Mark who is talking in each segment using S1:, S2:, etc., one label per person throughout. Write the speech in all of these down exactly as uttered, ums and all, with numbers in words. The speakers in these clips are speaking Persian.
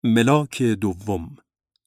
S1: ملاک دوم،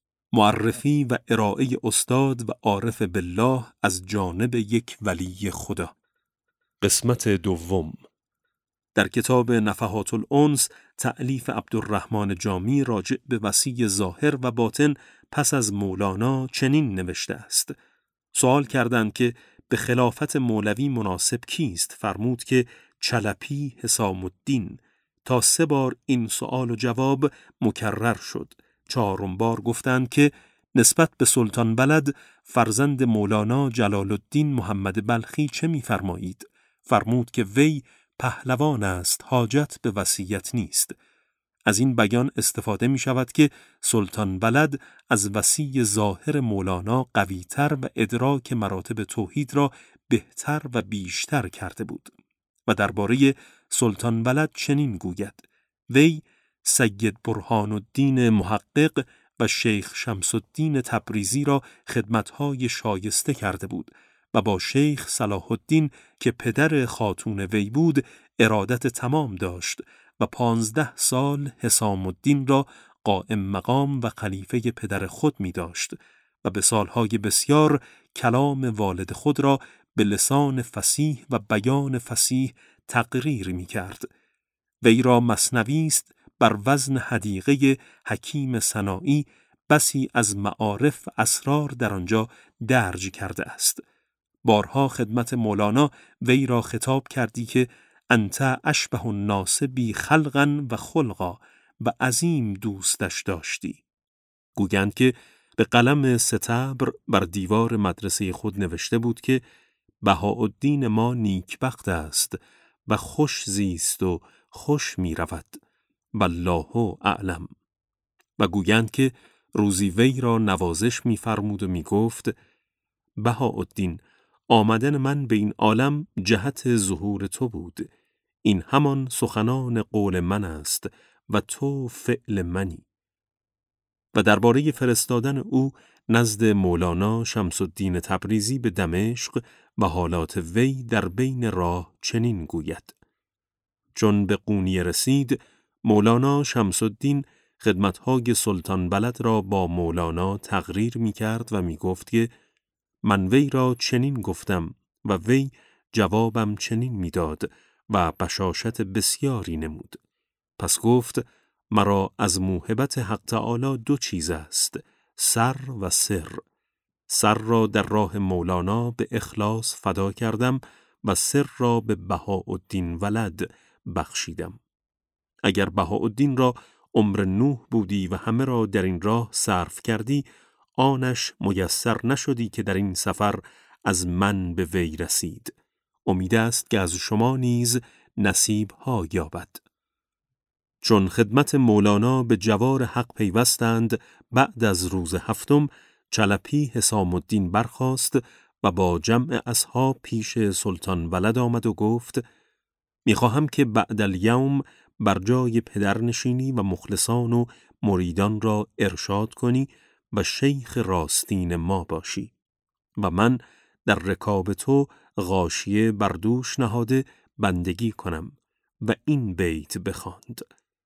S1: معرفی و ارائه استاد و عارف بالله از جانب یک ولی خدا. قسمت دوم. در کتاب نفحات الانس تألیف عبدالرحمن جامی راجع به وصی ظاهر و باطن پس از مولانا چنین نوشته است. سوال کردند که به خلافت مولوی مناسب کیست؟ فرمود که چلپی حسام الدین. تا سه بار این سوال و جواب مکرر شد. چهارم بار گفتند که نسبت به سلطان بلد فرزند مولانا جلال الدین محمد بلخی چه می‌فرمایید؟ فرمود که وی پهلوان است، حاجت به وصیت نیست. از این بیان استفاده می شود که سلطان بلد از وصی ظاهر مولانا قوی‌تر و ادراک مراتب توحید را بهتر و بیشتر کرده بود. و درباره سلطان بلد چنین گوید: وی سید برهان الدین محقق و شیخ شمس الدین تبریزی را خدمت‌های شایسته کرده بود و با شیخ صلاح الدین که پدر خاتون وی بود ارادت تمام داشت و پانزده سال حسام الدین را قائم مقام و خلیفه پدر خود می داشت و به سالهای بسیار کلام والد خود را به لسان فصیح و بیان فصیح تقریر می کرد. وی را مثنوی است بر وزن حدیقه حکیم سنایی، بسی از معارف و اسرار در آنجا درج کرده است. بارها خدمت مولانا وی را خطاب کردی که انت اشبه الناس بی خلقا و خلقا و عظیم دوستش داشتی. گویند که به قلم ستبر بر دیوار مدرسه خود نوشته بود که بهاءالدین ما نیکبخت است و خوش زیست و خوش می رود والله اعلم. و گویند که روزی وی را نوازش می فرمود و می گفت: بهاءالدین، آمدن من به این عالم جهت ظهور تو بود. این همان سخنان قول من است و تو فعل منی. و درباره فرستادن او نزد مولانا شمس الدین تبریزی به دمشق و حالات وی در بین راه چنین گوید: چون به قونیه رسید، مولانا شمس الدین خدمتهای سلطان بلد را با مولانا تقریر می کرد و می گفت که من وی را چنین گفتم و وی جوابم چنین می داد و بشاشت بسیاری نمود. پس گفت مرا از موهبت حق تعالی دو چیز است، سر و سر. سر را در راه مولانا به اخلاص فدا کردم و سر را به بهاءالدین ولد بخشیدم. اگر بهاءالدین را عمر نوح بودی و همه را در این راه صرف کردی، آنش میسر نشدی که در این سفر از من به وی رسید. امید است که از شما نیز نصیب ها یابد. چون خدمت مولانا به جوار حق پیوستند، بعد از روز هفتم چلپی حسام الدین برخاست و با جمع اصحاب پیش سلطان ولد آمد و گفت: میخواهم که بعد الیوم بر جای پدر نشینی و مخلصان و مریدان را ارشاد کنی و شیخ راستین ما باشی و من در رکاب تو غاشیه بر دوش نهاده بندگی کنم. و این بیت بخواند: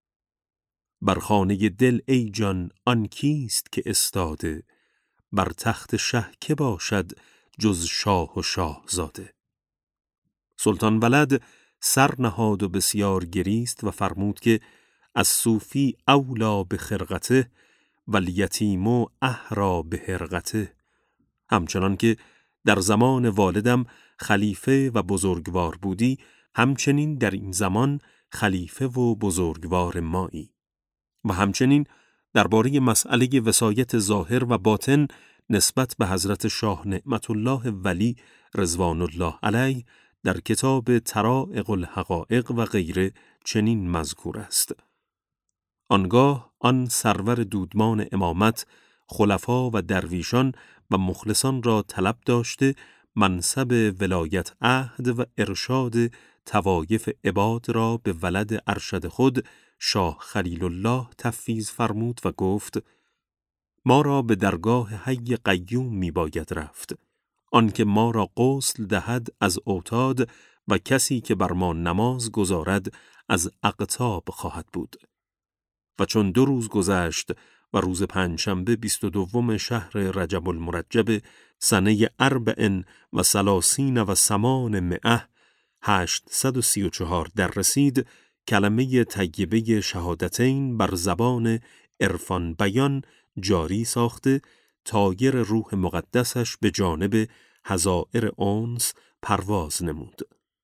S1: بر خانه دل ای جان آن کیست که استاده، بر تخت شه که باشد جز شاه و شاهزاده. سلطان ولد سر نهاد و بسیار گریست و فرمود که از صوفی اولا به خرقته و الیتیم احرا به حرقته. همچنان که در زمان والدم خلیفه و بزرگوار بودی، همچنین در این زمان خلیفه و بزرگوار مایی. و همچنین درباره مسئله وصایت ظاهر و باطن نسبت به حضرت شاه نعمت الله ولی رضوان الله علیه در کتاب طرائق الحقائق و غیره چنین مذکور است: آنگاه آن سرور دودمان امامت خلفا و درویشان و مخلصان را طلب داشته منصب ولایت عهد و ارشاد طوایف عباد را به ولد ارشد خود شاه خلیل الله تفویض فرمود و گفت: ما را به درگاه حی قیوم می باید رفت، آنکه ما را غسل دهد از اوتاد و کسی که بر ما نماز گزارد از اقطاب خواهد بود. و چون دو روز گذشت و روز پنجشنبه بیست و دوم شهر رجب المرجب سنه اربع و سلاسین و سمان مئه هشتصد و سی و چهار در رسید، کلمه طیبه شهادتین بر زبان عرفان بیان جاری ساخته، طایر روح مقدسش به جانب حظائر انس پرواز نمود.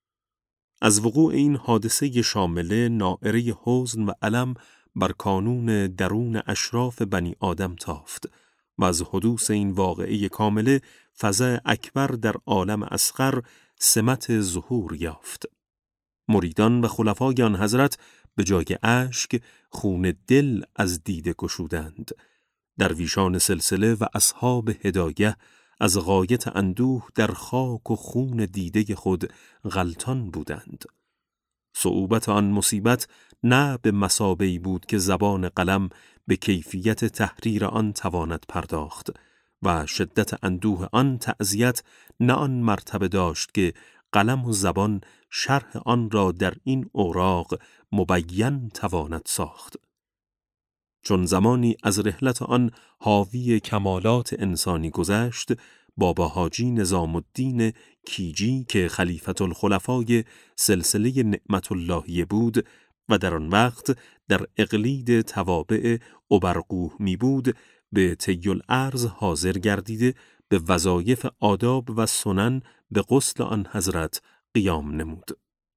S1: از وقوع این حادثه شامله نائره حزن و الم بر کانون درون اشراف بنی آدم تافت و از حدوث این واقعه کامله فزع اکبر در عالم اصغر سمت ظهور یافت. مریدان و خلفای آن حضرت به جای اشک خون دل از دیده گشودند. درویشان سلسله و اصحاب هدایه از غایت اندوه در خاک و خون دیده خود غلطان بودند. صعوبت آن مصیبت نه به مثابه‌ای بود که زبان قلم به کیفیت تحریر آن تواند پرداخت و شدت اندوه آن تعزیت نه آن مرتبه داشت که قلم و زبان شرح آن را در این اوراق مبین تواند ساخت. چون زمانی از رحلت آن حاوی کمالات انسانی گذشت، بابا حاجی نظام الدین کیجی که خلیفة الخلفای سلسله نعمت اللهیه بود و در آن وقت در اقلید توابع ابرقوه می بود، به طی الارض حاضر گردیده به وظایف آداب و سنن به غسل آن حضرت قیام نمود.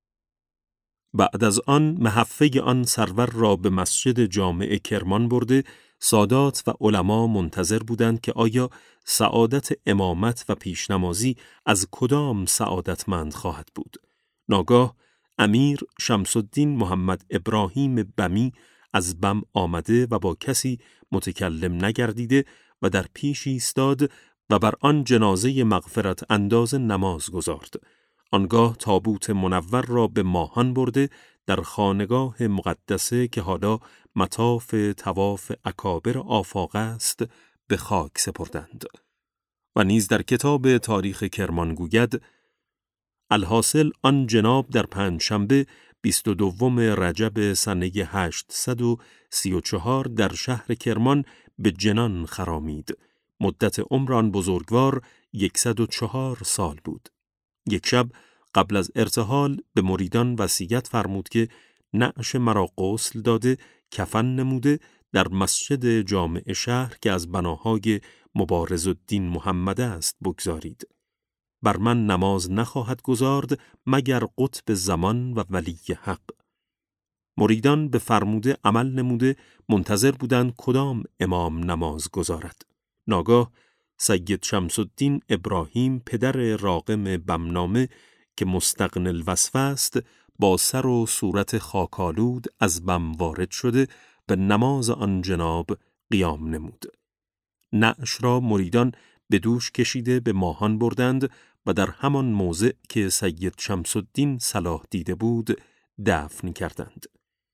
S1: بعد از آن محفه آن سرور را به مسجد جامع کرمان برده، سادات و علما منتظر بودند که آیا سعادت امامت و پیشنمازی از کدام سعادتمند خواهد بود. ناگاه امیر شمس الدین محمد ابراهیم بمی از بم آمده و با کسی متکلم نگردیده و در پیش ایستاد و بر آن جنازه مغفرت انداز نماز گذارد. آنگاه تابوت منور را به ماهان برده در خانگاه مقدسه که حالا مطاف طواف اکابر آفاق است به خاک سپردند. و نیز در کتاب تاریخ کرمان گوید: الحاصل آن جناب در پنجشنبه بیست و دوم رجب سنه هشتصد و سی و چهار در شهر کرمان به جنان خرامید. مدت عمر آن بزرگوار یکصد و چهار سال بود. یک شب قبل از ارتحال به مریدان وصیت فرمود که نعش مرا غسل داده، کفن نموده در مسجد جامع شهر که از بناهای مبارز الدین محمد است بگذارید. بر من نماز نخواهد گذارد مگر قطب زمان و ولی حق. مریدان به فرموده عمل نموده منتظر بودند کدام امام نماز گذارد. ناگاه سید شمس الدین ابراهیم پدر راقم بمنامه که مستغن الوصف است با سر و صورت خاکالود از بم وارد شده به نماز آن جناب قیام نمود. نعش را مریدان به دوش کشیده به ماهان بردند و در همان موضع که سید شمس الدین صلاح دیده بود دفن کردند.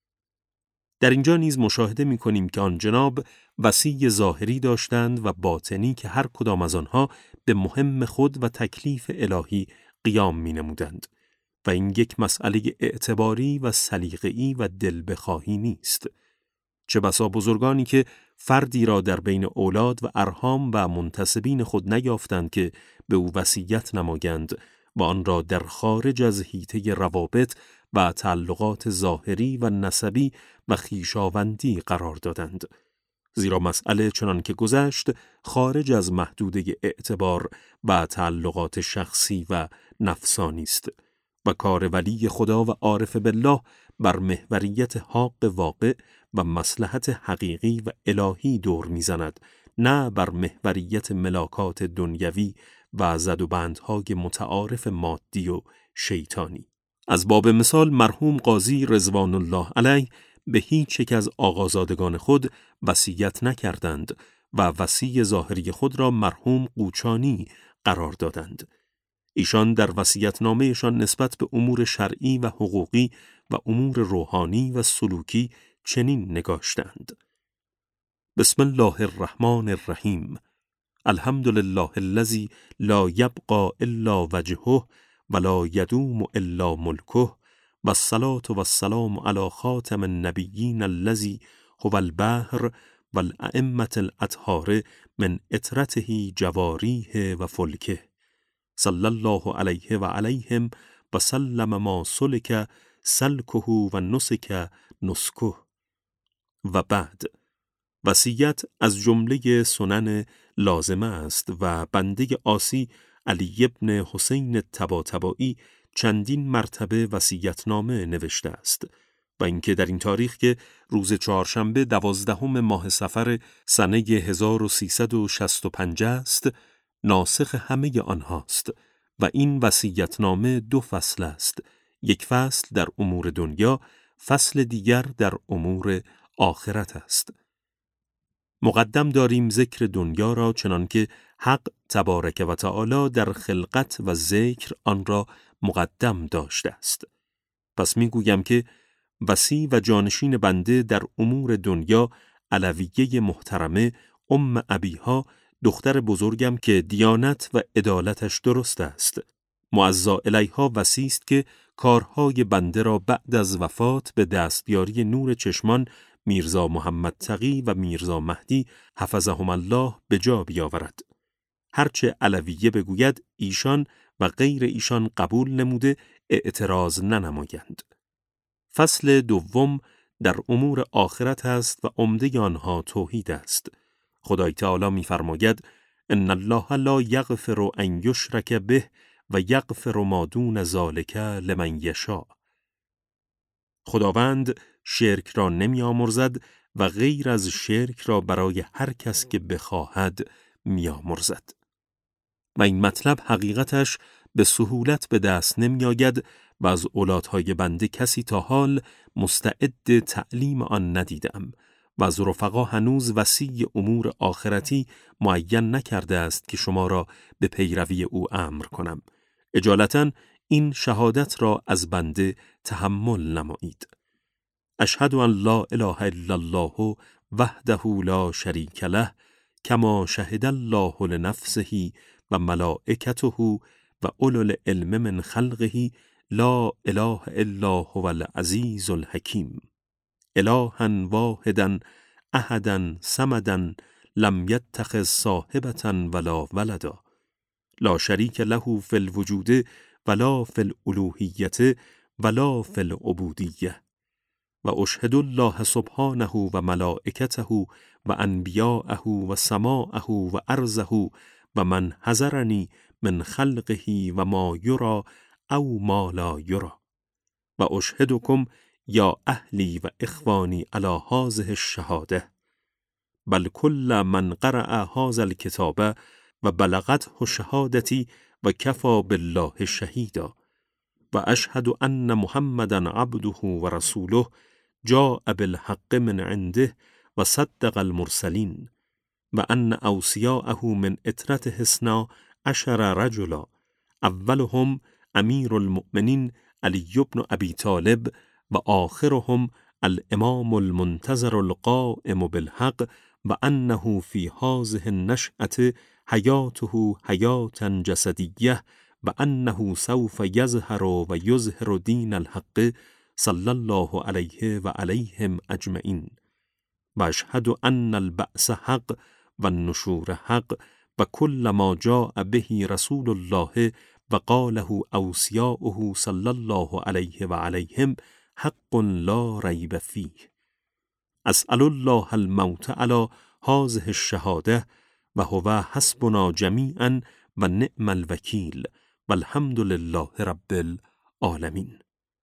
S1: در اینجا نیز مشاهده می کنیم که آن جناب وصی ظاهری داشتند و باطنی که هر کدام از آنها به مهم خود و تکلیف الهی قیام می نمودند و این یک مسئله اعتباری و سلیقه‌ای و دل بخواهی نیست. چه بسا بزرگانی که فردی را در بین اولاد و ارحام و منتسبین خود نیافتند که به او وصیت نمایند و آن را در خارج از حیطه روابط و تعلقات ظاهری و نسبی و خویشاوندی قرار دادند. زیرا مسئله چنان که گذشت خارج از محدوده اعتبار و تعلقات شخصی و نفسانی است و کار ولی خدا و عارف بالله بر محوریت حق واقع و مصلحت حقیقی و الهی دور میزند، نه بر محوریت ملاکات دنیوی و زد و بندهای متعارف مادی و شیطانی. از باب مثال مرحوم قاضی رضوان الله علیه به هیچ یک از آقازادگان خود وصیت نکردند و وصی ظاهری خود را مرحوم قوچانی قرار دادند. ایشان در وصیت‌نامه‌شان نسبت به امور شرعی و حقوقی و امور روحانی و سلوکی چنین نگاشتند: بسم الله الرحمن الرحیم. الحمد لله الذی لا یبقى الا وجهه ولا یدوم الا ملکه والصلاة والسلام علی خاتم النبیین الذی هو البحر و الائمة الاطهار من اطرته جواریه و فلکه صلی الله علیه و علیهم و سلم ما سلک سلکه و نسک نسکه. و بعد، وصیت از جمله سنن لازمه است و بنده عاصی علی ابن حسین طباطبایی چندین مرتبه وصیت‌نامه نوشته است و اینکه در این تاریخ که روز چهارشنبه دوازدهم ماه صفر سنه هزار و سیصد و شصت و پنج است ناسخ همه آنهاست و این وصیت‌نامه دو فصل است، یک فصل در امور دنیا، فصل دیگر در امور آخرت است. مقدم داریم ذکر دنیا را چنانکه حق تبارک و تعالی در خلقت و ذکر آن را مقدم داشته است. پس میگویم که وصی و جانشین بنده در امور دنیا علویه محترمه ام ابیها دختر بزرگم که دیانت و عدالتش درست است. معزا الیها وصی است که کارهای بنده را بعد از وفات به دستیاری نور چشمان میرزا محمد تقی و میرزا مهدی حفظهم الله به جا بیاورد. هرچه علویه بگوید ایشان و غیر ایشان قبول نموده اعتراض ننمایند. فصل دوم در امور آخرت است و عمده آنها توحید است. خدای تعالی می‌فرماید ان الله لا یغفر ان یشرک به و یغفر ما دون ذلک لمن یشاء. خداوند شرک را نمی آمرزد و غیر از شرک را برای هر کس که بخواهد می آمرزد. و این مطلب حقیقتش به سهولت به دست نمی آید و از اولادهای بنده کسی تا حال مستعد تعلیم آن ندیدم و از رفقا هنوز وصی امور آخرتی معین نکرده است که شما را به پیروی او امر کنم. اجالتاً این شهادت را از بنده تحمل نمایید. اشهد ان لا اله الا الله وحده لا شریک له کما شهد الله لنفسه و ملائکته و اولو العلم من خلقه لا اله الا هو العزیز الحکیم الها واحدا احدا صمدا لم یتخذ صاحبة ولا ولدا لا شریک له فی الوجود ولا فی الالوهیة ولا فی العبودیة و اشهد الله سبحانه و ملائکته و انبیاءه و سماءه و ارضه و من حذرنی من خلقه و ما یرا او ما لا یرا و اشهدکم یا اهلی و اخوانی علی هذه الشهاده بل کل من قرأ هذا الکتاب و بلغته شهادتی و کفى بالله شهیدا و اشهد ان محمدا عبده و رسوله جاء بالحق من عنده و صدق المرسلین و ان اوصیاءه من اطرته اثنا عشر رجلا اولهم امیر المؤمنین علی بن ابی طالب و آخرهم الامام المنتظر القائم بالحق و انه فی هذه النشأة حیاته حیاتا جسدیه و انه سوف یظهر و یظهر دین الحق صلی الله علیه و علیهم اجمعین و اشهد ان البعث حق و النشور حق و کل ما جاء به رسول الله و قاله اوصیاؤه صلی الله علیه و علیهم حق لا ریب فیه اسأل الله الموت علی هذه الشهاده و هو حسبنا جمیعا و نعم الوکیل و الحمد لله رب العالمین.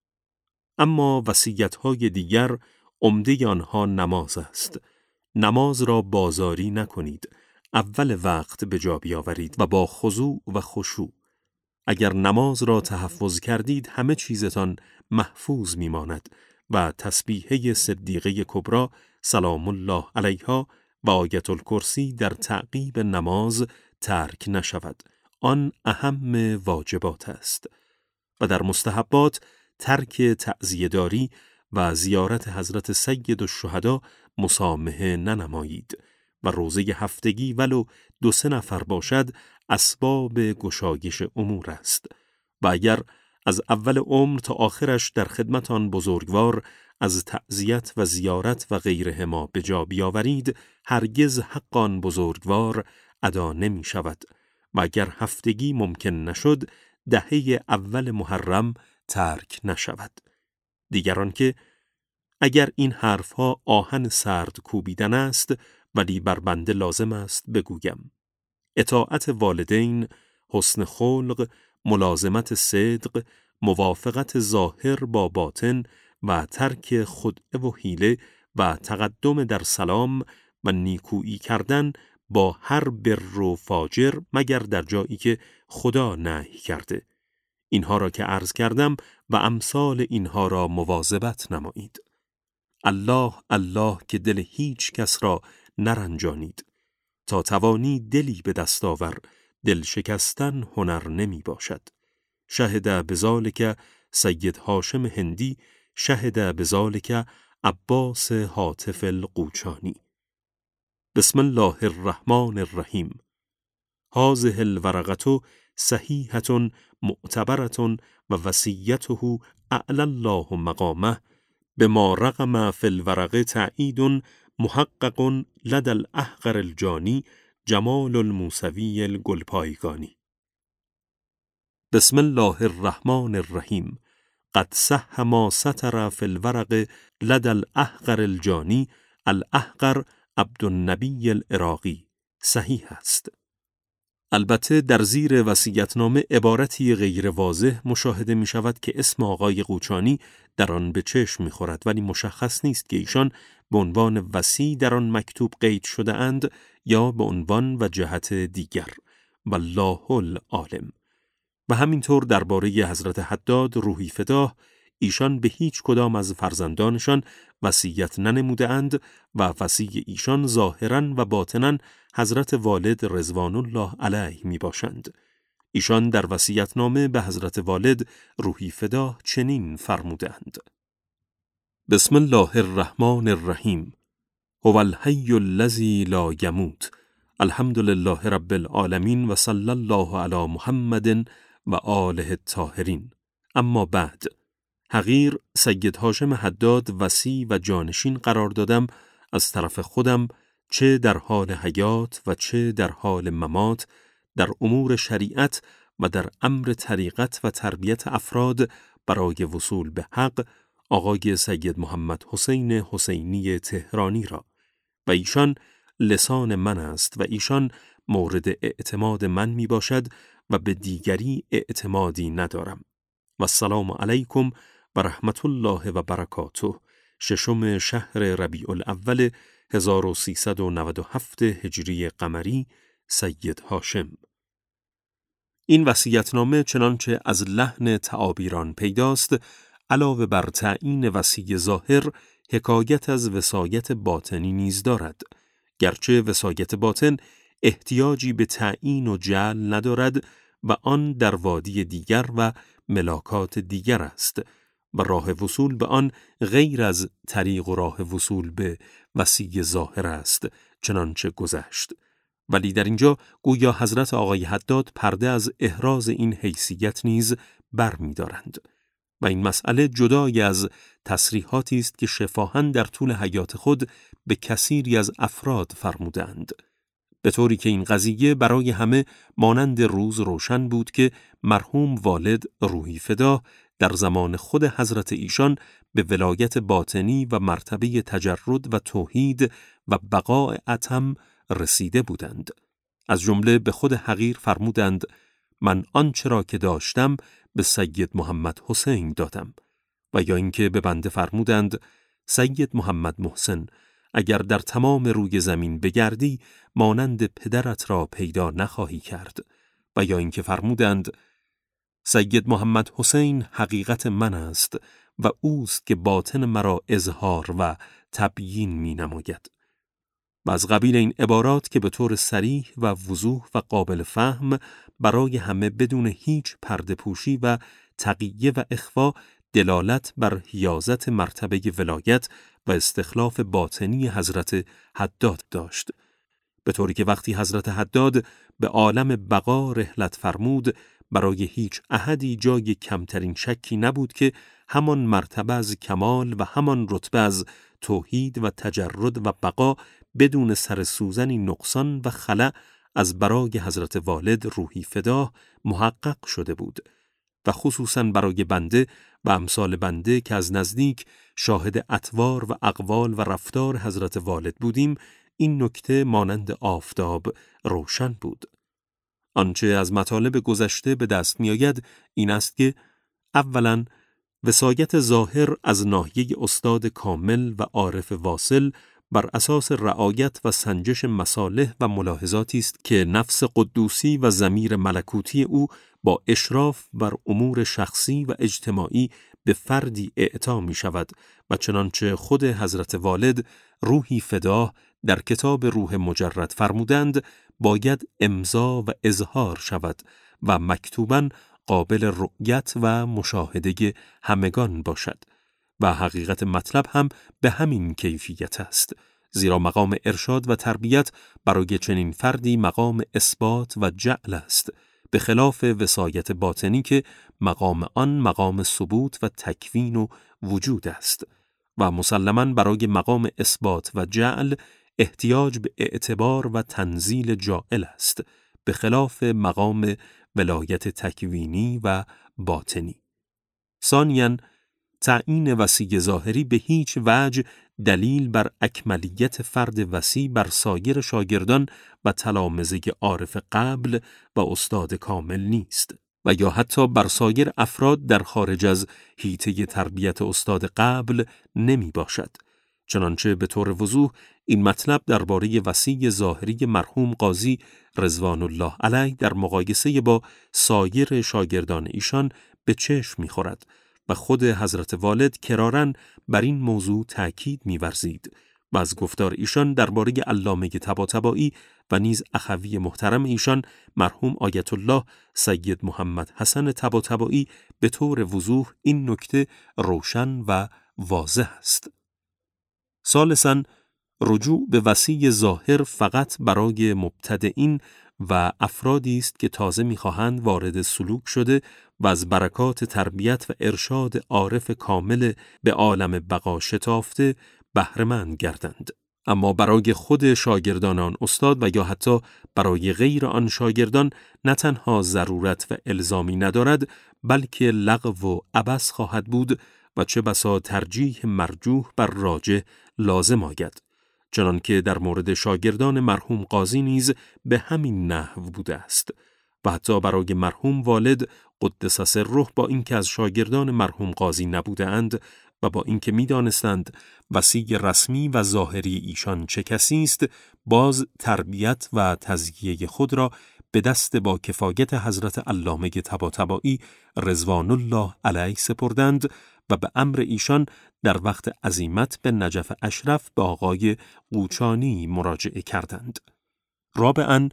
S1: اما وصیت‌های دیگر عمده آنها نماز است. نماز را بازاری نکنید، اول وقت به جا بیاورید و با خضوع و خشوع. اگر نماز را تحفظ کردید همه چیزتان محفوظ میماند و تسبیحه صدیقه کبری سلام الله علیها و آیت الکرسی در تعقیب نماز ترک نشود. آن اهم واجبات است. و در مستحبات ترک تعزیه‌داری و زیارت حضرت سید الشهدا مسامحه ننمایید و روزه هفتگی ولو دو سه نفر باشد اسباب گشایش امور است. و اگر از اول عمر تا آخرش در خدمت آن بزرگوار از تعزیت و زیارت و غیرهما به جا بیاورید، هرگز حق آن بزرگوار ادا نمی شود و اگر هفتگی ممکن نشد، دهه اول محرم ترک نشود. دیگران که اگر این حرفها آهن سرد کوبیدن است، ولی بر بنده لازم است بگویم: اطاعت والدین، حسن خلق، ملازمت صدق، موافقت ظاهر با باطن و ترک خدعه و حیله و تقدم در سلام و نیکویی کردن با هر بر و فاجر مگر در جایی که خدا نهی کرده. اینها را که عرض کردم و امثال اینها را مواظبت نمایید. الله الله که دل هیچ کس را نرنجانید. تا توانی دلی به دست آور، دل شکستن هنر نمی باشد. شهد بذالک سید هاشم هندی، شهد بذالک عباس هاتف القوچانی. بسم الله الرحمن الرحیم. هذه الورقة صحیحة معتبرة و وصیته اعلی الله مقامه بما رقم فی الورقه تأیید محقق لدى الاحقر الجانی جمال الموسوی الگلپایگانی. بسم الله الرحمن الرحیم. قد صح ما سطر فی الورق لدى الاحقر الجانی الاحقر عبدالنبی العراقی. صحیح است. البته در زیر وصیت‌نامه عبارتی غیر واضح مشاهده می شود که اسم آقای قوچانی در آن به چشم می خورد، ولی مشخص نیست که ایشان به عنوان وصی در آن مکتوب قید شده اند یا به عنوان و جهت دیگر. والله العالم. و همینطور درباره حضرت حداد روحی فداه، ایشان به هیچ کدام از فرزندانشان وصیت ننموده اند و وصی ایشان ظاهراً و باطناً حضرت والد رضوان الله علیه می باشند. ایشان در وصیت‌نامه به حضرت والد روحی فداه چنین فرمودند: بسم الله الرحمن الرحیم. هو الحی الذی لا یموت. الحمد لله رب العالمین و صلی الله علی محمد و آله الطاهرین. اما بعد، حقیر سید هاشم حداد وصی و جانشین قرار دادم از طرف خودم، چه در حال حیات و چه در حال ممات، در امور شریعت و در امر طریقت و تربیت افراد برای وصول به حق، آقای سید محمد حسین حسینی تهرانی را. و ایشان لسان من است و ایشان مورد اعتماد من می باشد و به دیگری اعتمادی ندارم. و السلام علیکم و رحمت الله و برکاته. ششم شهر ربیع الاول هزار و سیصد و نود و هفت هجری قمری. سید هاشم. این وصیت‌نامه چنانچه از لحن تعابیران پیداست، علاوه بر تعیین وصی ظاهر، حکایت از وصایت باطنی نیز دارد، گرچه وصایت باطن احتیاجی به تعیین و جعل ندارد و آن در وادی دیگر و ملاکات دیگر است و راه وصول به آن غیر از طریق و راه وصول به وصی ظاهر است، چنانچه گذشت. ولی در اینجا گویا حضرت آقای حداد پرده از احراز این حیثیت نیز بر می دارند. و این مسئله جدای از تصریحاتی است که شفاهاً در طول حیات خود به کثیری از افراد فرمودند، به طوری که این قضیه برای همه مانند روز روشن بود که مرحوم والد روحی فداه در زمان خود حضرت ایشان به ولایت باطنی و مرتبه تجرد و توحید و بقاء اتم رسیده بودند. از جمله به خود حقیر فرمودند: من آنچه را که داشتم به سید محمد حسین دادم. و یا اینکه به بنده فرمودند: سید محمد محسن، اگر در تمام روی زمین بگردی مانند پدرت را پیدا نخواهی کرد. و یا اینکه فرمودند: سید محمد حسین حقیقت من است و اوست که باطن مرا اظهار و تبیین می نماید. و از قبیل این عبارات که به طور صریح و وضوح و قابل فهم برای همه بدون هیچ پرده پوشی و تقیه و اخفا دلالت بر حیازت مرتبه ولایت و استخلاف باطنی حضرت حداد داشت، به طوری که وقتی حضرت حداد به عالم بقا رحلت فرمود، برای هیچ احدی جای کمترین شکی نبود که همان مرتبه از کمال و همان رتبه از توحید و تجرد و بقا بدون سر سوزنی نقصان و خلأ از برای حضرت والد روحی فداه محقق شده بود و خصوصاً برای بنده و امثال بنده که از نزدیک شاهد اطوار و اقوال و رفتار حضرت والد بودیم، این نکته مانند آفتاب روشن بود. آنچه از مطالب گذشته به دست می آید این است که اولاً وصایت ظاهر از ناحیه استاد کامل و عارف واصل بر اساس رعایت و سنجش مصالح و ملاحظاتی است که نفس قدوسی و ضمیر ملکوتی او با اشراف بر امور شخصی و اجتماعی به فردی اعطا می شود و چنانچه خود حضرت والد روحی فداه در کتاب روح مجرد فرمودند باید امضا و اظهار شود و مکتوباً قابل رؤیت و مشاهده همگان باشد و حقیقت مطلب هم به همین کیفیت است، زیرا مقام ارشاد و تربیت برای چنین فردی مقام اثبات و جعل است، به خلاف وصایت باطنی که مقام آن مقام ثبوت و تکوین و وجود است و مسلماً برای مقام اثبات و جعل احتیاج به اعتبار و تنزیل جاعل است، به خلاف مقام ولایت تکوینی و باطنی. ثانیاً تعیین وصی ظاهری به هیچ وجه دلیل بر اکملیت فرد وصی بر سایر شاگردان و تلامذه عارف قبل و استاد کامل نیست و یا حتی بر سایر افراد در خارج از حیطه تربیت استاد قبل نمی باشد. چنانچه به طور وضوح این مطلب درباره وصی ظاهری مرحوم قاضی رضوان الله علیه در مقایسه با سایر شاگردان ایشان به چشم می‌خورد و خود حضرت والد کراراً بر این موضوع تأکید می‌ورزید و از گفتار ایشان درباره علامه طباطبایی و نیز اخوی محترم ایشان مرحوم آیت الله سید محمد حسن طباطبایی به طور وضوح این نکته روشن و واضح است. ثالثاً رجوع به وصی ظاهر فقط برای مبتدئین و افرادی است که تازه می‌خواهند وارد سلوک شده و از برکات تربیت و ارشاد عارف کامل به عالم بقا شتافته بهره‌مند گردند. اما برای خود شاگردان آن استاد و یا حتی برای غیر آن شاگردان نه تنها ضرورت و الزامی ندارد بلکه لغو و عبث خواهد بود و چه بسا ترجیح مرجوح بر راجح لازم آید، چنان که در مورد شاگردان مرحوم قاضی نیز به همین نحو بوده است و حتی برای مرحوم والد قدس سره با اینکه از شاگردان مرحوم قاضی نبودند و با اینکه می‌دانستند وصی رسمی و ظاهری ایشان چه کسی است، باز تربیت و تزکیه خود را به دست با کفایت حضرت علامه طباطبایی رضوان الله علیه سپردند و به امر ایشان در وقت عزیمت به نجف اشرف به آقای قوچانی مراجعه کردند. رابعاً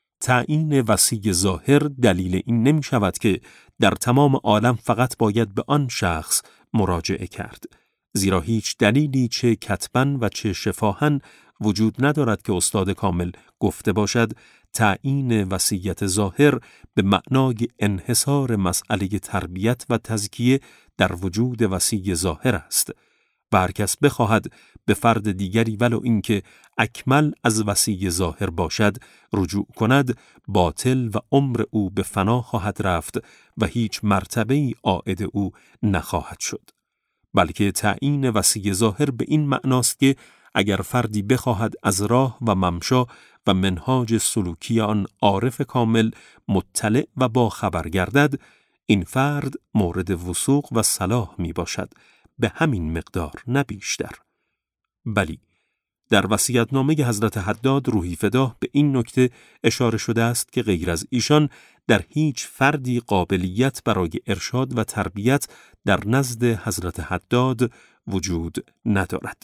S1: تعیین وصی ظاهر دلیل این نمی شود که در تمام عالم فقط باید به آن شخص مراجعه کرد، زیرا هیچ دلیلی چه کتباً و چه شفاهاً وجود ندارد که استاد کامل گفته باشد تعیین وصیت ظاهر به معنای انحصار مسئله تربیت و تزکیه در وجود وصی ظاهر است و هر کس بخواهد به فرد دیگری ولو اینکه اکمل از وصی ظاهر باشد رجوع کند، باطل و عمر او به فنا خواهد رفت و هیچ مرتبه‌ای عائد او نخواهد شد. بلکه تعیین وصی ظاهر به این معناست که اگر فردی بخواهد از راه و ممشا و منهاج سلوکی آن عارف کامل مطلع و با خبر گردد، این فرد مورد وثوق و صلاح می باشد، به همین مقدار نه بیشتر. بلی در وصیت‌نامه حضرت حداد روحی فداه به این نکته اشاره شده است که غیر از ایشان در هیچ فردی قابلیت برای ارشاد و تربیت در نزد حضرت حداد وجود ندارد.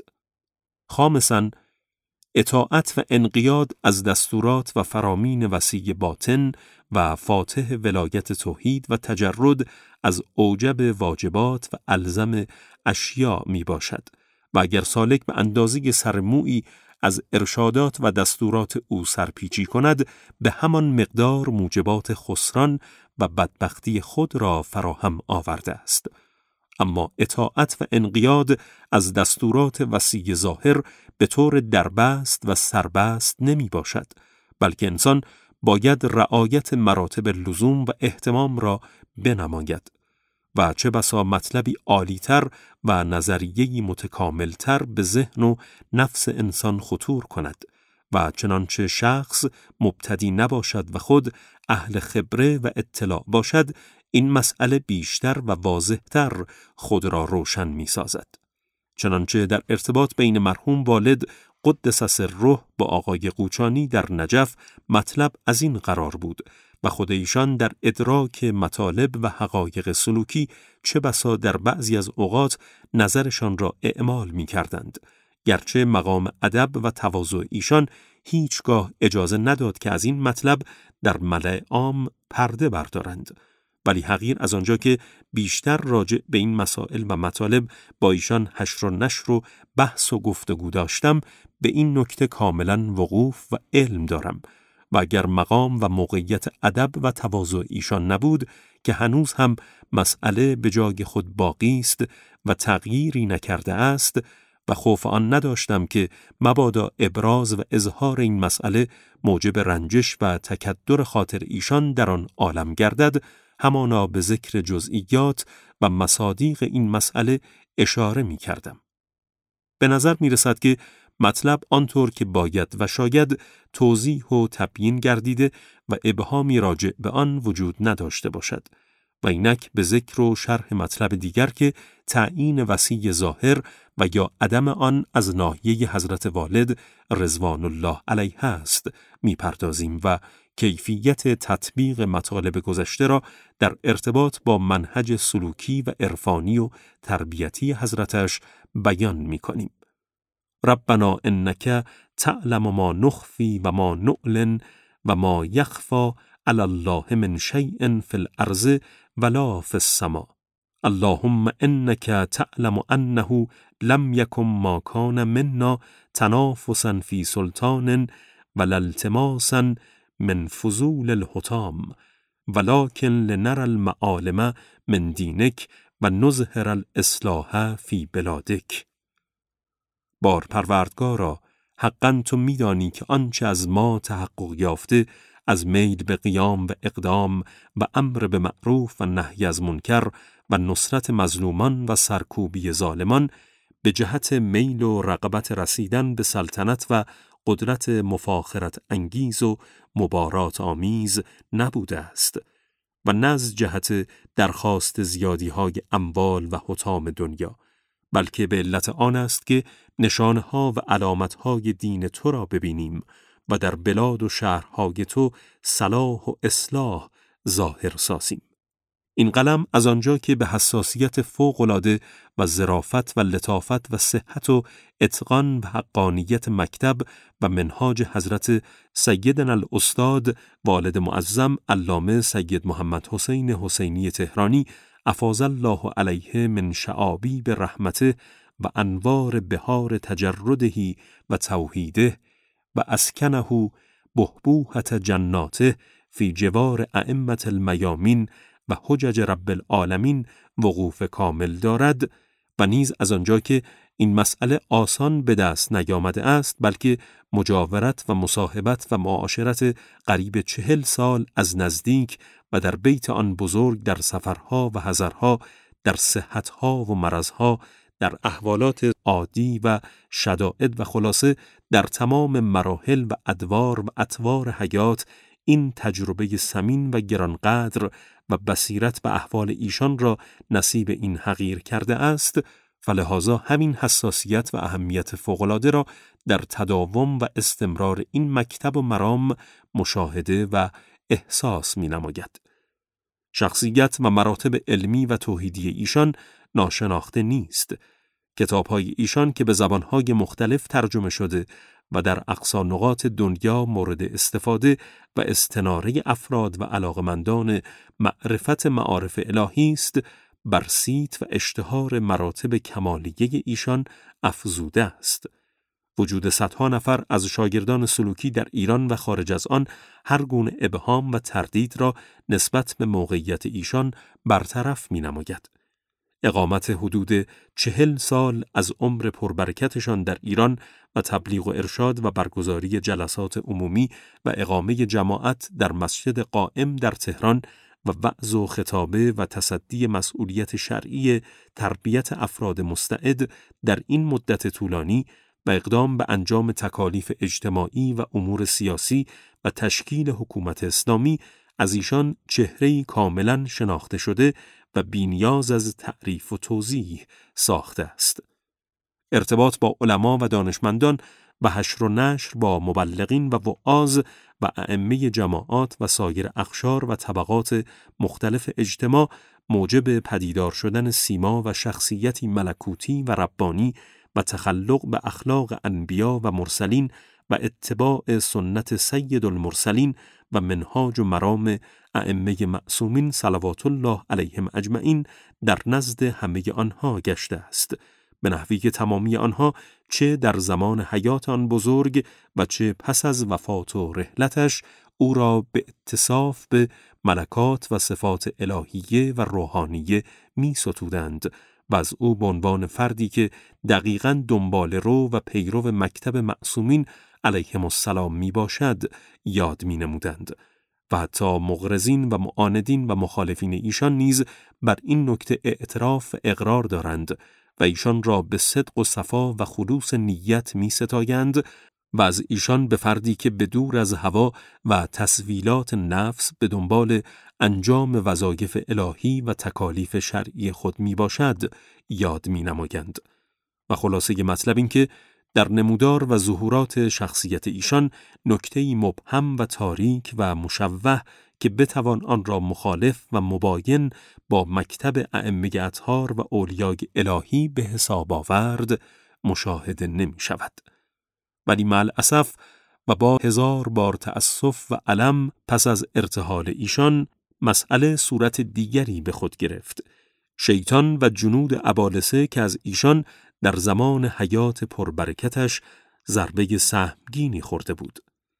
S1: خامساً اطاعت و انقیاد از دستورات و فرامین وصی باطن و فاتح ولایت توحید و تجرد از اوجب واجبات و الزم اشیاء می باشد و اگر سالک به اندازه سر مویی از ارشادات و دستورات او سرپیچی کند، به همان مقدار موجبات خسران و بدبختی خود را فراهم آورده است. اما اطاعت و انقیاد از دستورات وصی ظاهر به طور دربست و سربست نمی باشد، بلکه انسان باید رعایت مراتب لزوم و اهتمام را بنماید و چه بسا مطلبی عالی‌تر و نظریه‌ای متکامل‌تر به ذهن و نفس انسان خطور کند و چنانچه شخص مبتدی نباشد و خود اهل خبره و اطلاع باشد، این مسئله بیشتر و واضح‌تر خود را روشن می‌سازد. چنانچه در ارتباط بین مرحوم والد قدس سره با آقای قوچانی در نجف مطلب از این قرار بود و خود ایشان در ادراک مطالب و حقایق سلوکی چه بسا در بعضی از اوقات نظرشان را اعمال می کردند، گرچه مقام ادب و تواضع ایشان هیچگاه اجازه نداد که از این مطلب در ملأ عام پرده بردارند، ولی حقیر از آنجا که بیشتر راجع به این مسائل و مطالب با ایشان حشر و نشر و بحث و گفتگو داشتم، به این نکته کاملا وقوف و علم دارم و اگر مقام و موقعیت ادب و تواضع ایشان نبود که هنوز هم مسئله به جای خود باقی است و تغییری نکرده است و خوف آن نداشتم که مبادا ابراز و اظهار این مسئله موجب رنجش و تکدر خاطر ایشان در آن عالم گردد، همانا به ذکر جزئیات و مصادیق این مسئله اشاره می کردم. به نظر می رسد که مطلب آنطور که باید و شاید توضیح و تبیین گردیده و ابهامی راجع به آن وجود نداشته باشد و اینک به ذکر و شرح مطلب دیگر که تعیین وصی ظاهر و یا عدم آن از ناحیه حضرت والد رضوان الله علیه است میپردازیم و کیفیت تطبیق مطالب گذشته را در ارتباط با منهج سلوکی و عرفانی و تربیتی حضرتش بیان میکنیم. ربنا انک تعلم ما نخفی و ما نعلن و ما یخفی علی الله من شیء فی الارض ولا فی السماء. اللهم انک تعلم انه لم یکن ما کان منا تنافسا فی سلطان ولا التماسا من فضول الحطام ولكن لنرى المعالم من دینک و نظهر الاصلاح فی بلادک. بار پروردگارا، حقاً تو میدانی که آنچه از ما تحقق یافته از میل به قیام و اقدام و امر به معروف و نهی از منکر و نصرت مظلومان و سرکوبی ظالمان به جهت میل و رغبت رسیدن به سلطنت و قدرت مفاخرت انگیز و مبارات آمیز نبوده است و نه از جهت درخواست زیادی های اموال و حطام دنیا، بلکه به علت آن است که نشانها و علامتهای دین تو را ببینیم و در بلاد و شهرهای تو صلاح و اصلاح ظاهر سازیم. این قلم از آنجا که به حساسیت فوق‌العاده و ظرافت و لطافت و صحت و اتقان و حقانیت مکتب و منهاج حضرت سیدنا الاستاد والد معظم علامه سید محمد حسین حسینی تهرانی افاض الله علیه من شعابیب رحمته و انوار بهار تجرده و توحیده و اسکنه بحبوحت جناته فی جوار ائمة المیامین و حجج رب العالمین وقوف کامل دارد و نیز از آنجا که این مسئله آسان به دست نیامده است، بلکه مجاورت و مصاحبت و معاشرت قریب چهل سال از نزدیک و در بیت آن بزرگ در سفرها و حضرها، در صحتها و مرضها، در احوالات عادی و شدائد و خلاصه در تمام مراحل و ادوار و اطوار حیات این تجربه ثمین و گرانقدر و بصیرت به احوال ایشان را نصیب این حقیر کرده است، فلهذا همین حساسیت و اهمیت فوق‌العاده را در تداوم و استمرار این مکتب و مرام مشاهده و احساس می نماید. شخصیت و مراتب علمی و توحیدی ایشان ناشناخته نیست. کتاب‌های ایشان که به زبان‌های مختلف ترجمه شده و در اقصا نقاط دنیا مورد استفاده و استناره افراد و علاقمندان معرفت معارف الهی است، بر صیت و اشتهار مراتب کمالیه ایشان افزوده است وجود صدها نفر از شاگردان سلوکی در ایران و خارج از آن هر گونه ابهام و تردید را نسبت به موقعیت ایشان برطرف می‌نماید. اقامت حدود چهل سال از عمر پربرکتشان در ایران و تبلیغ و ارشاد و برگزاری جلسات عمومی و اقامه جماعت در مسجد قائم در تهران و وعظ و خطابه و تصدی مسئولیت شرعی تربیت افراد مستعد در این مدت طولانی و اقدام به انجام تکالیف اجتماعی و امور سیاسی و تشکیل حکومت اسلامی از ایشان چهره‌ای کاملاً شناخته شده و بی‌نیاز از تعریف و توضیح ساخته است. ارتباط با علما و دانشمندان و حشر و نشر با مبلغین و وعاظ و ائمه جماعات و سایر اقشار و طبقات مختلف اجتماع موجب پدیدار شدن سیما و شخصیتی ملکوتی و ربانی و تخلق به اخلاق انبیا و مرسلین و اتباع سنت سید المرسلین و منهاج و مرام ائمه معصومین صلوات الله علیهم اجمعین در نزد همه آنها گشته است، به نحوی که تمامی آنها چه در زمان حیات آن بزرگ و چه پس از وفات و رحلتش او را به اتصاف به ملکات و صفات الهیه و روحانیه می ستودند و از او به عنوان فردی که دقیقاً دنبال رو و پیرو مکتب معصومین علیهم السلام می باشد یاد می نمودند و حتی مغرضین و معاندین و مخالفین ایشان نیز بر این نکته اعتراف و اقرار دارند و ایشان را به صدق و صفا و خلوص نیت می ستایند و از ایشان به فردی که به دور از هوا و تسویلات نفس به دنبال انجام وظایف الهی و تکالیف شرعی خود می باشد یاد می نمایند. و خلاصه مطلب این که در نمودار و ظهورات شخصیت ایشان نکته‌ای مبهم و تاریک و مشوه که بتوان آن را مخالف و مباین با مکتب ائمه اطهار و اولیای الهی به حساب آورد مشاهده نمی شود. ولی مع الاسف و با هزار بار تأسف و الم پس از ارتحال ایشان مسئله صورت دیگری به خود گرفت. شیطان و جنود ابالسه که از ایشان در زمان حیات پربرکتش ضربه سهمگینی خورده بود.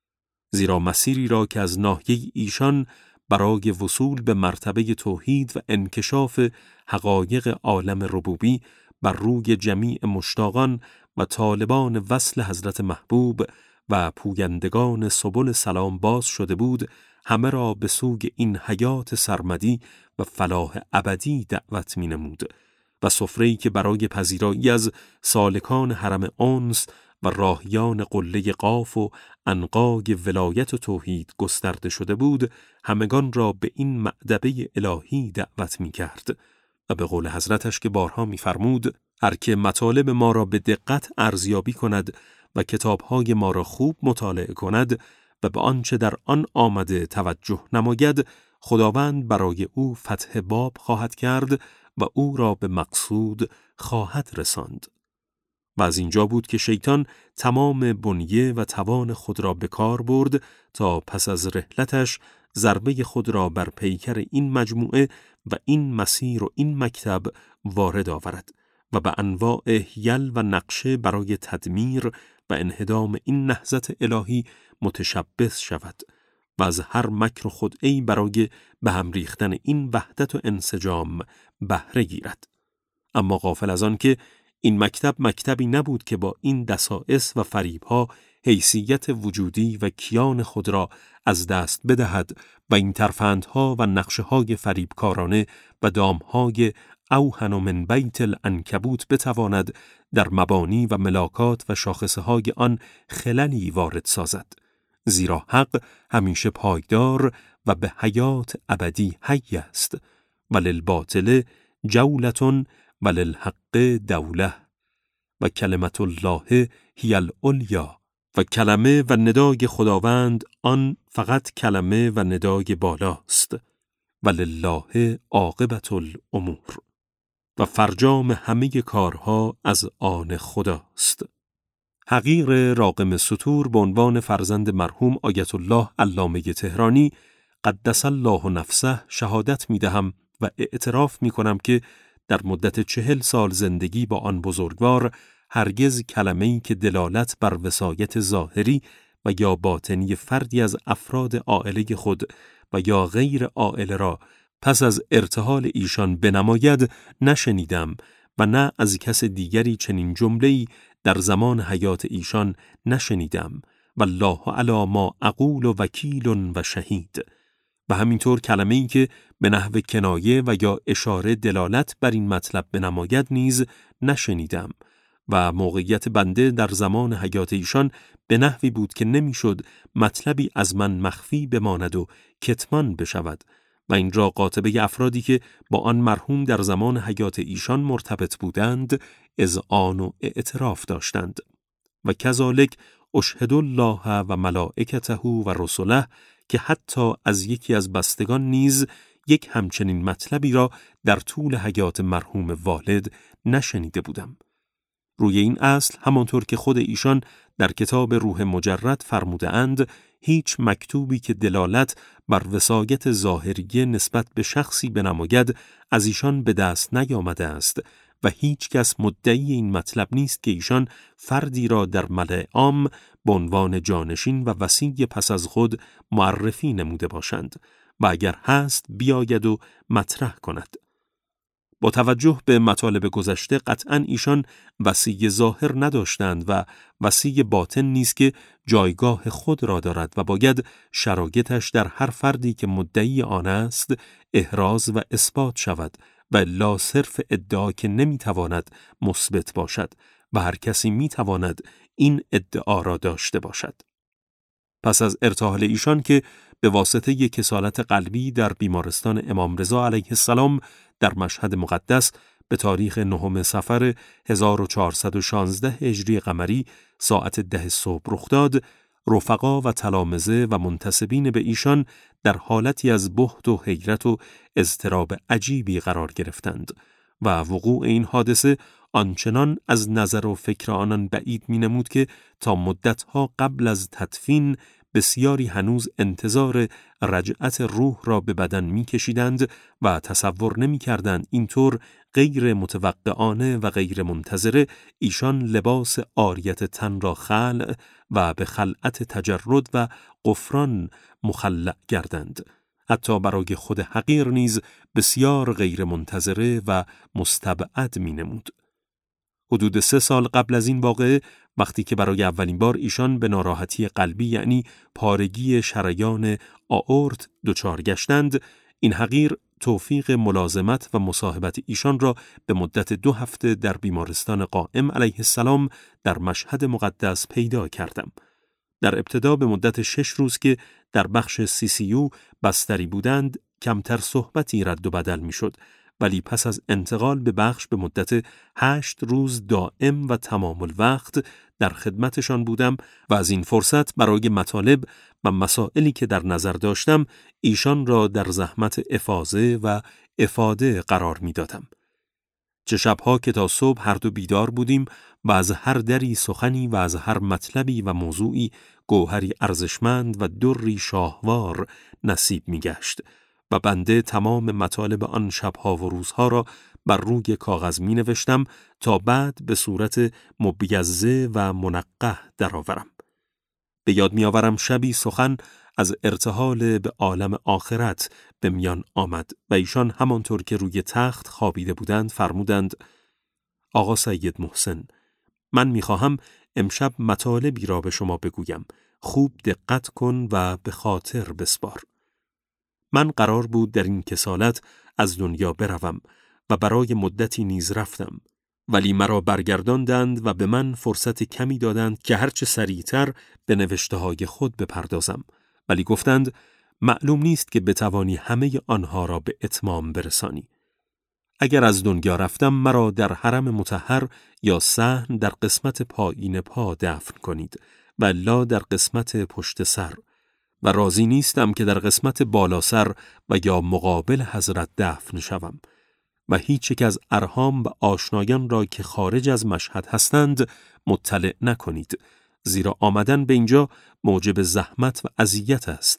S1: زیرا مسیری را که از ناحیه ایشان برای وصول به مرتبه توحید و انکشاف حقایق عالم ربوبی بر روی جمیع مشتاقان و طالبان وصل حضرت محبوب و پویندگان سبل سلام باز شده بود، همه را به سوی این حیات سرمدی و فلاح ابدی دعوت می نمود و سفره‌ای که برای پذیرایی از سالکان حرم انس و راهیان قله قاف و عنقای ولایت و توحید گسترده شده بود، همگان را به این مأدبه الهی دعوت می کرد و به قول حضرتش که بارها می فرمود هر که مطالب ما را به دقت ارزیابی کند و کتابهای ما را خوب مطالعه کند و به آنچه در آن آمده توجه نماید، خداوند برای او فتح باب خواهد کرد و او را به مقصود خواهد رساند. و از اینجا بود که شیطان تمام بنیه و توان خود را به کار برد تا پس از رحلتش ضربه خود را بر پیکر این مجموعه و این مسیر و این مکتب وارد آورد و به انواع حیل و نقشه برای تدمیر و انهدام این نهضت الهی متشبث شود و از هر مکر و خدعه‌ای برای به هم ریختن این وحدت و انسجام بهره گیرد. اما غافل از آن که این مکتب مکتبی نبود که با این دسائس و فریبها حیثیت وجودی و کیان خود را از دست بدهد و این ترفندها و نقشه‌های فریبکارانه و دامهای اوهن و من بیت العنکبوت بتواند در مبانی و ملاکات و شاخصه‌های آن خللی وارد سازد. زیرا حق همیشه پایدار و به حیات ابدی حی است و للباطل جولتون و للحق دوله و کلمت الله هی العلیا و کلمه و ندای خداوند آن فقط کلمه و ندای بالاست و لله عاقبت الامور و فرجام همه کارها از آن خداست. حقیر راقم سطور به عنوان فرزند مرحوم آیت الله علامه تهرانی قدس الله نفسه شهادت می دهم و اعتراف می کنم که در مدت چهل سال زندگی با آن بزرگوار هرگز کلمه‌ای که دلالت بر وصایت ظاهری و یا باطنی فردی از افراد عائله خود و یا غیر عائله را پس از ارتحال ایشان بنماید نشنیدم و نه از کس دیگری چنین جمله‌ای در زمان حیات ایشان نشنیدم والله علی ما اقول و وکیل و شهید. و همینطور کلمه‌ای که به نحو کنایه و یا اشاره دلالت بر این مطلب بنماید نیز نشنیدم و موقعیت بنده در زمان حیات ایشان به نحوی بود که نمیشد مطلبی از من مخفی بماند و کتمان بشود و این را قاطبه افرادی که با آن مرحوم در زمان حیات ایشان مرتبط بودند اذعان و اعتراف داشتند. و کذالک اشهد الله و ملائکته و رسله که حتی از یکی از بستگان نیز یک همچنین مطلبی را در طول حیات مرحوم والد نشنیده بودم. روی این اصل همانطور که خود ایشان در کتاب روح مجرد فرموده اند هیچ مکتوبی که دلالت بر وصایت ظاهریه نسبت به شخصی بنماید از ایشان به دست نیامده است و هیچ کس مدعی این مطلب نیست که ایشان فردی را در ملأ عام به عنوان جانشین و وصی پس از خود معرفی نموده باشند و اگر هست بیاید و مطرح کند. با توجه به مطالب گذشته قطعاً ایشان وصی ظاهر نداشتند و وصی باطن نیست که جایگاه خود را دارد و باید شرایطش در هر فردی که مدعی آن است احراز و اثبات شود و لا صرف ادعا که نمیتواند مثبت باشد و هر کسی میتواند این ادعا را داشته باشد. پس از ارتحال ایشان که به واسطه یک کسالت قلبی در بیمارستان امام رضا علیه السلام در مشهد مقدس به تاریخ نهم صفر هزار و چهارصد و شانزده هجری قمری ساعت ده صبح رخ داد، رفقا و تلامذه و منتسبین به ایشان در حالتی از بهت و حیرت و اضطراب عجیبی قرار گرفتند و وقوع این حادثه آنچنان از نظر و فکر آنان بعید می نمود که تا مدتها قبل از تدفین بسیاری هنوز انتظار رجعت روح را به بدن می کشیدند و تصور نمی کردند اینطور غیر متوقعانه و غیر منتظره ایشان لباس عاریت تن را خلع و به خلعت تجرد و غفران مخلع گردند. حتی برای خود حقیر نیز بسیار غیر منتظره و مستبعد می نمود. حدود سه سال قبل از این واقعه وقتی که برای اولین بار ایشان به ناراحتی قلبی یعنی پارگی شریان آئورت دچار گشتند، این حقیر توفیق ملازمت و مصاحبت ایشان را به مدت دو هفته در بیمارستان قائم علیه السلام در مشهد مقدس پیدا کردم. در ابتدا به مدت شش روز که در بخش سی سی یو بستری بودند کمتر صحبتی رد و بدل می شد، ولی پس از انتقال به بخش به مدت هشت روز دائم و تمام الوقت در خدمتشان بودم و از این فرصت برای مطالب و مسائلی که در نظر داشتم ایشان را در زحمت افاضه و افاده قرار می دادم. چه شبها که تا صبح هر دو بیدار بودیم و از هر دری سخنی و از هر مطلبی و موضوعی گوهری ارزشمند و دری شاهوار نصیب می گشت و بنده تمام مطالب آن شبها و روزها را بر روی کاغذ می نوشتم تا بعد به صورت مبیضه و منقح درآورم. به یاد می آورم شبی سخن از ارتحال به عالم آخرت به میان آمد و ایشان همانطور که روی تخت خوابیده بودند فرمودند: آقا سید محسن، من می خواهم امشب مطالبی را به شما بگویم، خوب دقت کن و به خاطر بسپار. من قرار بود در این کسالت از دنیا بروم و برای مدتی نیز رفتم، ولی مرا برگرداندند و به من فرصت کمی دادند که هرچه سریعتر به نوشته‌های خود بپردازم، ولی گفتند معلوم نیست که بتوانی همه آنها را به اتمام برسانی. اگر از دنیا رفتم مرا در حرم مطهر یا صحن در قسمت پایین پا دفن کنید و الا در قسمت پشت سر، و راضی نیستم که در قسمت بالا سر و یا مقابل حضرت دفن شوم و هیچ یک از ارحام و آشنایان را که خارج از مشهد هستند مطلع نکنید، زیرا آمدن به اینجا موجب زحمت و اذیت است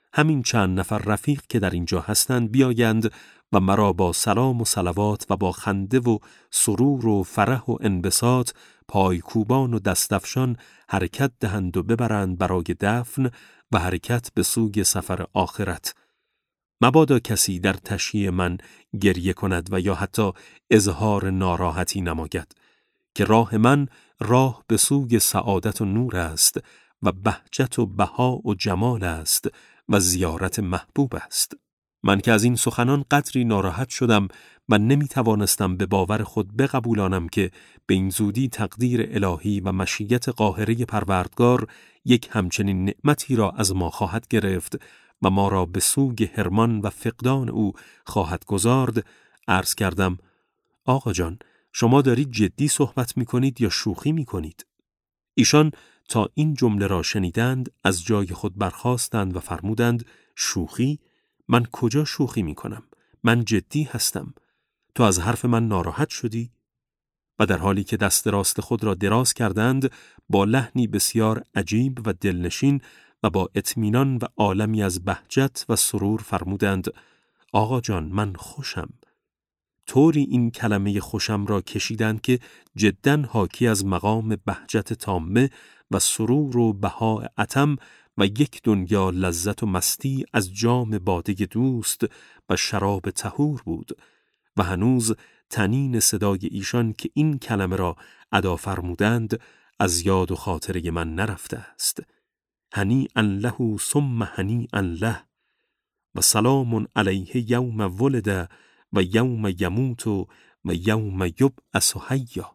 S1: همین چند نفر رفیق که در اینجا هستند بیایند و مرا با سلام و صلوات و با خنده و سرور و فرح و انبساط پایکوبان و دستفشان حرکت دهند و ببرند برای دفن و حرکت به سوی سفر آخرت. مبادا کسی در تشییع من گریه کند و یا حتی اظهار ناراحتی نماید، که راه من راه به سوی سعادت و نور است و بهجت و بها و جمال است و زیارت محبوب است. من که از این سخنان قدری ناراحت شدم و نمی توانستم به باور خود بقبولانم که به این زودی تقدیر الهی و مشیت قاهره پروردگار یک همچنین نعمتی را از ما خواهد گرفت و ما را به سوی حرمان و فقدان او خواهد گذارد، عرض کردم: آقا جان، شما دارید جدی صحبت می کنید یا شوخی می کنید؟ ایشان تا این جمله را شنیدند از جای خود برخاستند و فرمودند: شوخی؟ من کجا شوخی می کنم؟ من جدی هستم. تو از حرف من ناراحت شدی؟ و در حالی که دست راست خود را دراز کردند با لحنی بسیار عجیب و دلنشین و با اطمینان و عالمی از بهجت و سرور فرمودند: آقا جان، من خوشم. طوری این کلمه خوشم را کشیدند که جداً حاکی از مقام بهجت تامه و سرور و بها عتم و یک دنیا لذت و مستی از جام باده دوست و شراب طهور بود و هنوز طنین صدای ایشان که این کلمه را ادا فرمودند از یاد و خاطره من نرفته است. هنیئا له ثم هنیئا له و سلام علیه یوم ولد و یوم یموت و یوم یبعث حیا.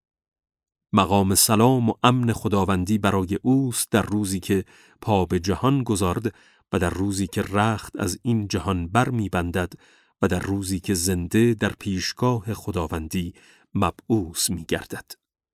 S1: مقام سلام و امن خداوندی برای اوست در روزی که پا به جهان گذارد و در روزی که رخت از این جهان بر می بندد و در روزی که زنده در پیشگاه خداوندی مبعوث می گردد.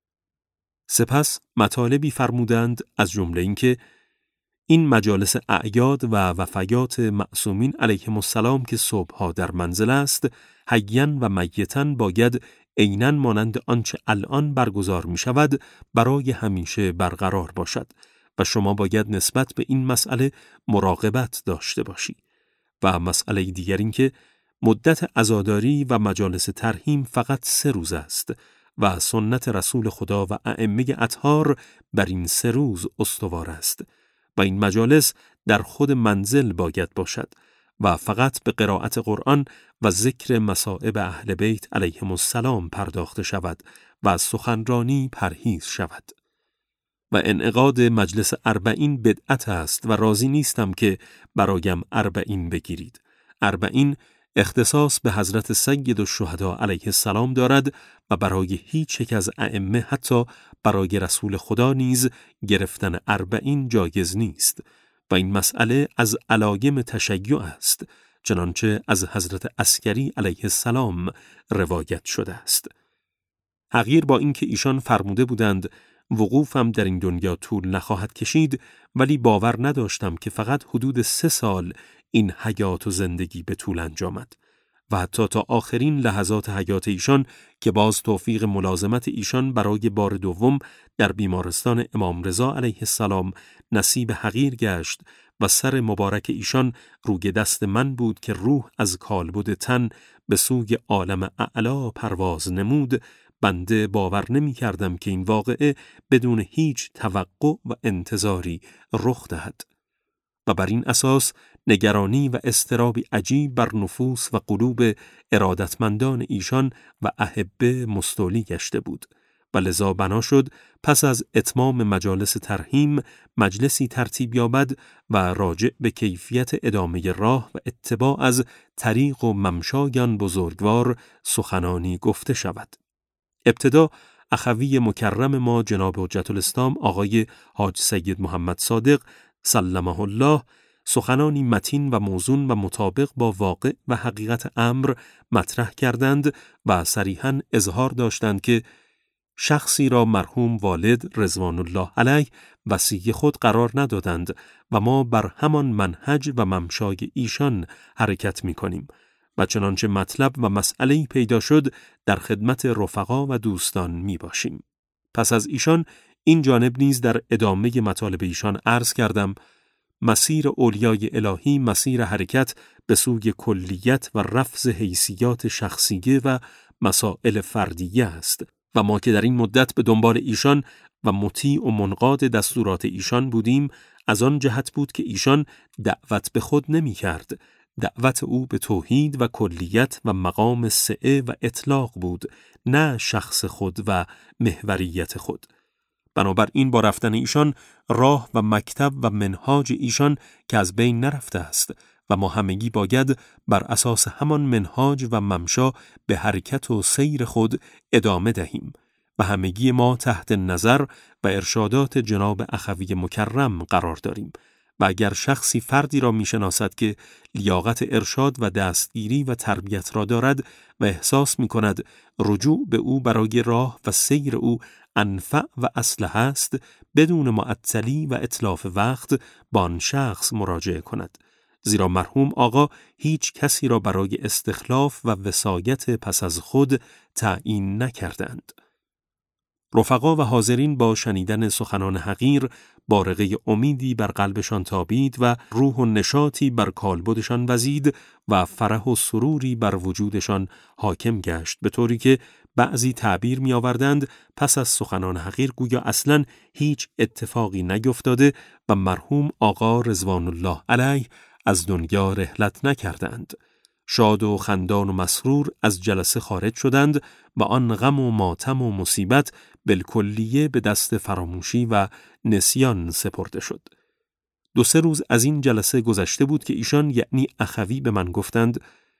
S1: سپس مطالبی فرمودند از جمله این که این مجالس اعیاد و وفیات معصومین علیهم السلام که صبحها در منزل است، حیاً و میتاً باید عیناً مانند آنچه الان برگزار می شود برای همیشه برقرار باشد و شما باید نسبت به این مسئله مراقبت داشته باشی. و مسئله دیگر این که مدت عزاداری و مجالس ترحیم فقط سه روز است و سنت رسول خدا و ائمه اطهار بر این سه روز استوار است و این مجالس در خود منزل باید باشد و فقط به قرائت قرآن و ذکر مصائب اهل بیت علیهم السلام پرداخته شود و از سخنرانی پرهیز شود. و انعقاد مجلس اربعین بدعت است و راضی نیستم که برایم اربعین بگیرید. اربعین اختصاص به حضرت سید الشهدا علیه السلام دارد و برای هیچ یک از ائمه حتی برای رسول خدا نیز گرفتن اربعین جایز نیست و این مسئله از علایم تشیع است، چنانچه از حضرت عسکری علیه السلام روایت شده است. حقیر با اینکه ایشان فرموده بودند وقوفم در این دنیا طول نخواهد کشید، ولی باور نداشتم که فقط حدود سه سال این حیات و زندگی به طول انجامد و حتی تا آخرین لحظات حیات ایشان که باز توفیق ملازمت ایشان برای بار دوم در بیمارستان امام رضا علیه السلام نصیب حقیر گشت و سر مبارک ایشان روی دست من بود که روح از کالبد تن به سوی عالم اعلا پرواز نمود. بنده باور نمی کردم که این واقعه بدون هیچ توقع و انتظاری رخ دهد و بر این اساس نگرانی و اضطرابی عجیب بر نفوس و قلوب ارادتمندان ایشان و احبه مستولی گشته بود و لذا بنا شد پس از اتمام مجالس ترحیم مجلسی ترتیب یابد و راجع به کیفیت ادامه راه و اتباع از طریق و ممشایان بزرگوار سخنانی گفته شود. ابتدا اخوی مکرم ما جناب حجت الاسلام آقای حاج سید محمد صادق سلمه الله سخنانی متین و موزون و مطابق با واقع و حقیقت امر مطرح کردند و صریحاً اظهار داشتند که شخصی را مرحوم والد رضوان الله علیه وصی خود قرار ندادند و ما بر همان منهج و ممشای ایشان حرکت می کنیم و چنانچه مطلب و مسئله‌ای پیدا شد در خدمت رفقا و دوستان می باشیم. پس از ایشان این جانب نیز در ادامه مطالب ایشان عرض کردم: مسیر اولیای الهی مسیر حرکت به سوی کلیت و رفض حیثیات شخصیه و مسائل فردیه است و ما که در این مدت به دنبال ایشان و مطیع و منقاد دستورات ایشان بودیم، از آن جهت بود که ایشان دعوت به خود نمی کرد. دعوت او به توحید و کلیت و مقام سعه و اطلاق بود، نه شخص خود و محوریت خود. بنابراین با رفتن ایشان راه و مکتب و منهاج ایشان که از بین نرفته است و ما همگی باید بر اساس همان منهاج و ممشا به حرکت و سیر خود ادامه دهیم و همگی ما تحت نظر و ارشادات جناب اخوی مکرم قرار داریم و اگر شخصی فردی را میشناسد که لیاقت ارشاد و دستگیری و تربیت را دارد و احساس می کند رجوع به او برای راه و سیر او انفع و اصلح است، بدون معطلی و اتلاف وقت با آن شخص مراجعه کند، زیرا مرحوم آقا هیچ کسی را برای استخلاف و وصایت پس از خود تعیین نکردند. رفقا و حاضرین با شنیدن سخنان حقیر بارقه امیدی بر قلبشان تابید و روح و نشاطی بر کالبدشان وزید و فرح و سروری بر وجودشان حاکم گشت، به طوری که بعضی تعبیر می آوردند پس از سخنان حقیر گویا اصلاً هیچ اتفاقی نیفتاده و مرحوم آقا رضوان الله علیه از دنیا رحلت نکردند. شاد و خندان و مسرور از جلسه خارج شدند و آن غم و ماتم و مصیبت بالکلیه به دست فراموشی و نسیان سپرده شد. دو سه روز از این جلسه گذشته بود که ایشان یعنی اخوی به من گفتند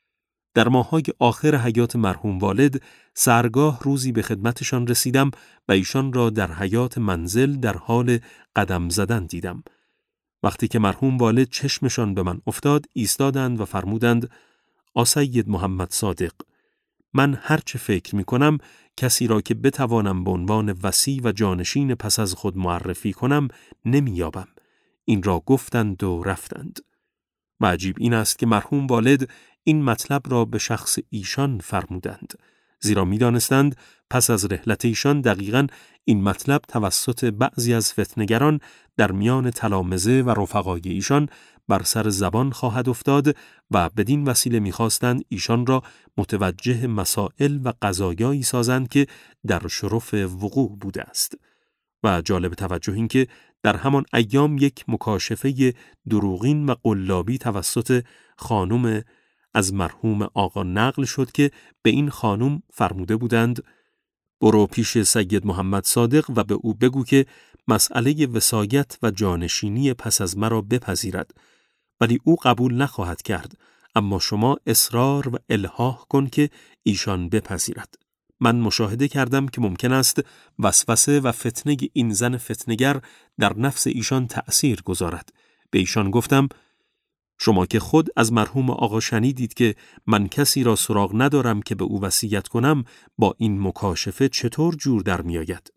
S1: در ماهای آخر حیات مرحوم والد سرگاه روزی به خدمتشان رسیدم و ایشان را در حیات منزل در حال قدم زدن دیدم. وقتی که مرحوم والد چشمشان به من افتاد ایستادند و فرمودند آسید محمد صادق، من هرچه فکر می کنم کسی را که بتوانم به عنوان وصی و جانشین پس از خود معرفی کنم نمیابم. این را گفتند و رفتند. و عجیب این است که مرحوم والد این مطلب را به شخص ایشان فرمودند، زیرا می دانستند پس از رحلت ایشان دقیقاً این مطلب توسط بعضی از فتنگران در میان تلامذه و رفقای ایشان بر سر زبان خواهد افتاد و بدین وسیله می‌خواستند ایشان را متوجه مسائل و قضایایی سازند که در شرف وقوع بوده است. و جالب توجه این که در همان ایام یک مکاشفه دروغین و قلابی توسط خانم از مرحوم آقا نقل شد که به این خانم فرموده بودند برو پیش سید محمد صادق و به او بگو که مسئله وصایت و جانشینی پس از مرا بپذیرد، ولی او قبول نخواهد کرد، اما شما اصرار و الحاح کن که ایشان بپذیرد. من مشاهده کردم که ممکن است وسوسه و فتنه این زن فتنگر در نفس ایشان تأثیر گذارد. به ایشان گفتم شما که خود از مرحوم آقا شنیدید که من کسی را سراغ ندارم که به او وصیت کنم، با این مکاشفه چطور جور در می آید؟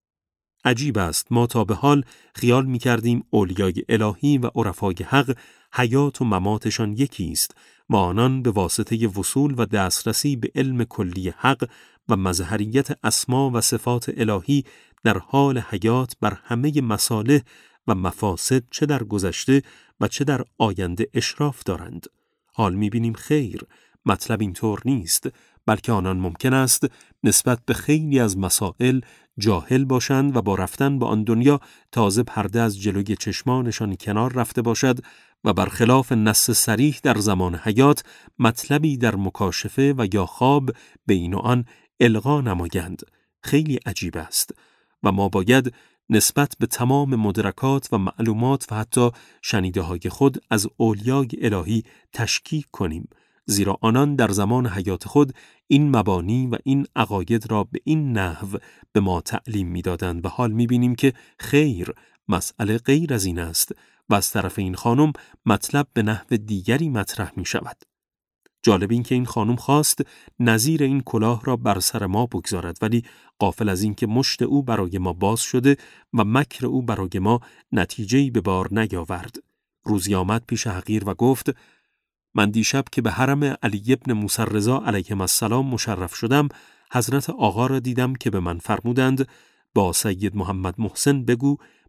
S1: عجیب است، ما تا به حال خیال می کردیم اولیای الهی و عرفای حق حیات و مماتشان یکی است و آنان به واسطه وصول و دسترسی به علم کلی حق و مظهریت اسما و صفات الهی در حال حیات بر همه مصالح و مفاسد چه در گذشته و چه در آینده اشراف دارند. حال می‌بینیم خیر، مطلب اینطور نیست، بلکه آنان ممکن است نسبت به خیلی از مسائل جاهل باشند و با رفتن به آن دنیا تازه پرده از جلوی چشمانشان کنار رفته باشد و برخلاف نص صریح در زمان حیات مطلبی در مکاشفه و یا خواب بین آن القا نمایند. خیلی عجیب است و ما باید نسبت به تمام مدرکات و معلومات و حتی شنیده های خود از اولیای الهی تشکیک کنیم، زیرا آنان در زمان حیات خود این مبانی و این عقاید را به این نحو به ما تعلیم می‌دادند و حال می‌بینیم که خیر، مسئله غیر از این است و از طرف این خانم مطلب به نحو دیگری مطرح می‌شود. جالب این که این خانم خواست نظیر این کلاه را بر سر ما بگذارد، ولی غافل از این که مشت او برای ما باز شده و مکر او برای ما نتیجه‌ای به بار نیاورد. روزی آمد پیش حقیر و گفت من دیشب که به حرم علی ابن موسی رضا علیهم السلام مشرف شدم، حضرت آقا را دیدم که به من فرمودند با سید محمد محسن بگو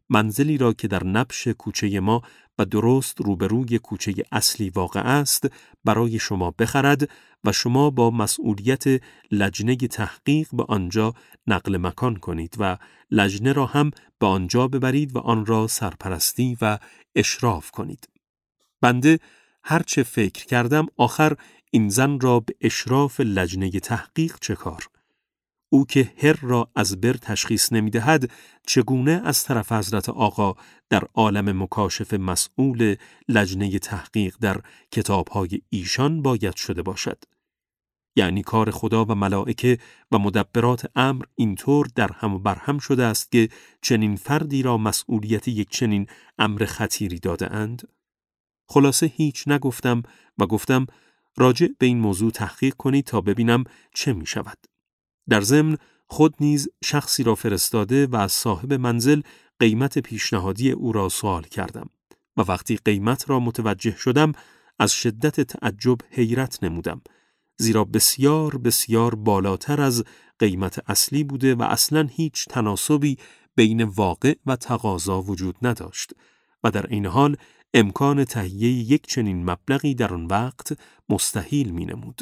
S1: منزلی را که در نبش کوچه ما و درست روبروی کوچه اصلی واقع است برای شما بخرد و شما با مسئولیت لجنه تحقیق به آنجا نقل مکان کنید و لجنه را هم به آنجا ببرید و آن را سرپرستی و اشراف کنید. بنده هرچه فکر کردم آخر این زن را به اشراف لجنه تحقیق چه کار؟ او که هر را از بر تشخیص نمی دهد، چگونه از طرف حضرت آقا در عالم مکاشفه مسئول لجنه تحقیق در کتابهای ایشان باید شده باشد؟ یعنی کار خدا و ملائکه و مدبرات امر اینطور در هم و بر هم شده است که چنین فردی را مسئولیت یک چنین امر خطیری داده اند؟ خلاصه هیچ نگفتم و گفتم راجع به این موضوع تحقیق کنید تا ببینم چه می شود. در ضمن خود نیز شخصی را فرستاده و از صاحب منزل قیمت پیشنهادی او را سوال کردم و وقتی قیمت را متوجه شدم از شدت تعجب حیرت نمودم، زیرا بسیار بسیار بالاتر از قیمت اصلی بوده و اصلاً هیچ تناسبی بین واقع و تقاضا وجود نداشت و در این حال امکان تهیه یک چنین مبلغی در آن وقت مستحیل می نمود.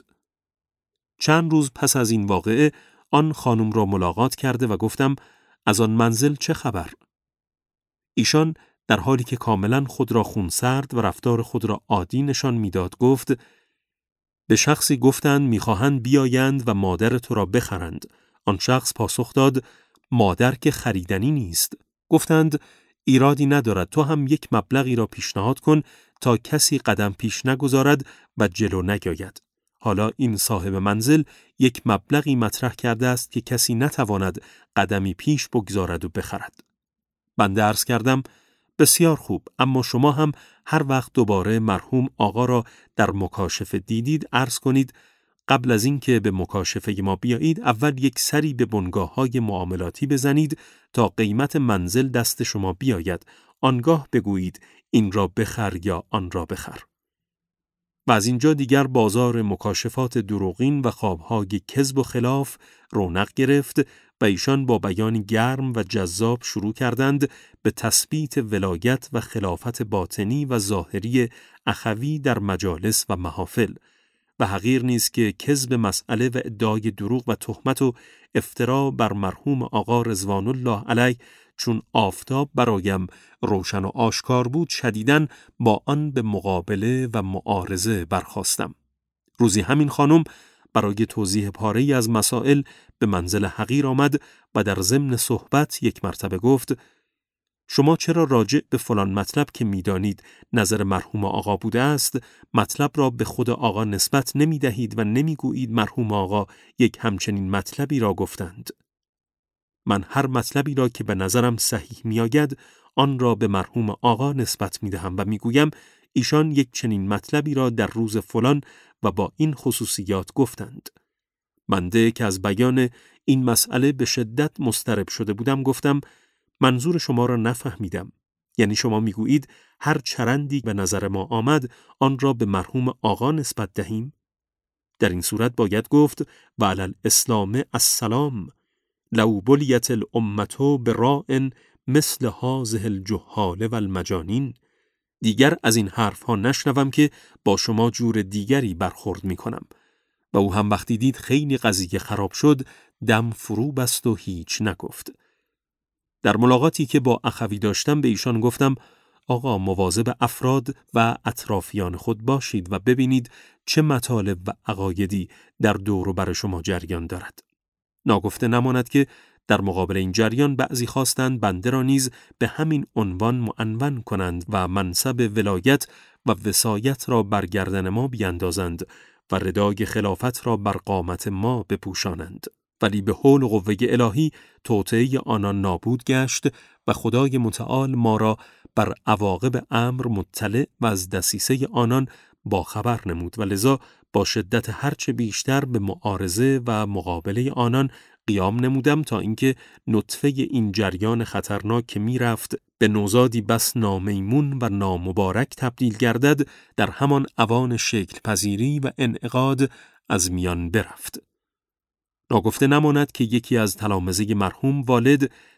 S1: چند روز پس از این واقعه آن خانم را ملاقات کرده و گفتم از آن منزل چه خبر؟ ایشان در حالی که کاملا خود را خونسرد و رفتار خود را عادی نشان میداد گفت به شخصی گفتند میخواهند بیایند و مادر تو را بخرند. آن شخص پاسخ داد مادر که خریدنی نیست. گفتند ایرادی ندارد، تو هم یک مبلغی را پیشنهاد کن تا کسی قدم پیش نگذارد و جلو نگاید. حالا این صاحب منزل یک مبلغی مطرح کرده است که کسی نتواند قدمی پیش بگذارد و بخرد. بنده عرض کردم بسیار خوب، اما شما هم هر وقت دوباره مرحوم آقا را در مکاشفه دیدید عرض کنید قبل از اینکه به مکاشفه ما بیایید اول یک سری به بنگاه‌های معاملاتی بزنید تا قیمت منزل دست شما بیاید، آنگاه بگویید این را بخر یا آن را بخر. و از اینجا دیگر بازار مکاشفات دروغین و خوابهای کذب و خلاف رونق گرفت و ایشان با بیانی گرم و جذاب شروع کردند به تثبیت ولایت و خلافت باطنی و ظاهری اخوی در مجالس و محافل و حقیر نیست که کذب مسئله و ادعای دروغ و تهمت و افترا بر مرحوم آقا رضوان الله علیه چون آفتاب برایم روشن و آشکار بود شدیداً با آن به مقابله و معارضه برخاستم. روزی همین خانم برای توضیح پاره‌ای از مسائل به منزل حقیر آمد و در ضمن صحبت یک مرتبه گفت شما چرا راجع به فلان مطلب که می‌دانید نظر مرحوم آقا بوده است مطلب را به خود آقا نسبت نمی دهید و نمی گویید مرحوم آقا یک همچنین مطلبی را گفتند؟ من هر مطلبی را که به نظرم صحیح می آید آن را به مرحوم آقا نسبت می دهم و می گویم ایشان یک چنین مطلبی را در روز فلان و با این خصوصیات گفتند. بنده که از بیان این مسئله به شدت مضطرب شده بودم گفتم منظور شما را نفهمیدم. یعنی شما می گویید هر چرندی به نظر ما آمد آن را به مرحوم آقا نسبت دهیم؟ در این صورت باید گفت و علی الاسلام السلام لو بلیت الامة براء مثل هذه الجهال و المجانین. دیگر از این حرف ها نشنوم که با شما جور دیگری برخورد می کنم. و او هم وقتی دید خیلی قضیه خراب شد دم فرو بست و هیچ نگفت. در ملاقاتی که با اخوی داشتم به ایشان گفتم آقا مواظب افراد و اطرافیان خود باشید و ببینید چه مطالب و عقایدی در دور و بر شما جریان دارد. ناگفته نماند که در مقابل این جریان بعضی خواستند بنده را نیز به همین عنوان معنون کنند و منصب ولایت و وصایت را بر گردن ما بیندازند و ردای خلافت را بر قامت ما بپوشانند. ولی به حول و قوه الهی توطئه آنان نابود گشت و خدای متعال ما را بر عواقب امر مطلع و از دسیسه آنان با خبر نمود و لذا با شدت هرچه بیشتر به معارضه و مقابله آنان قیام نمودم تا اینکه نطفه این جریان خطرناک که می رفت به نوزادی بس نامیمون و نامبارک تبدیل گردد در همان اوان شکل پذیری و انعقاد از میان برفت. ناگفته نماند که یکی از تلامذه مرحوم والد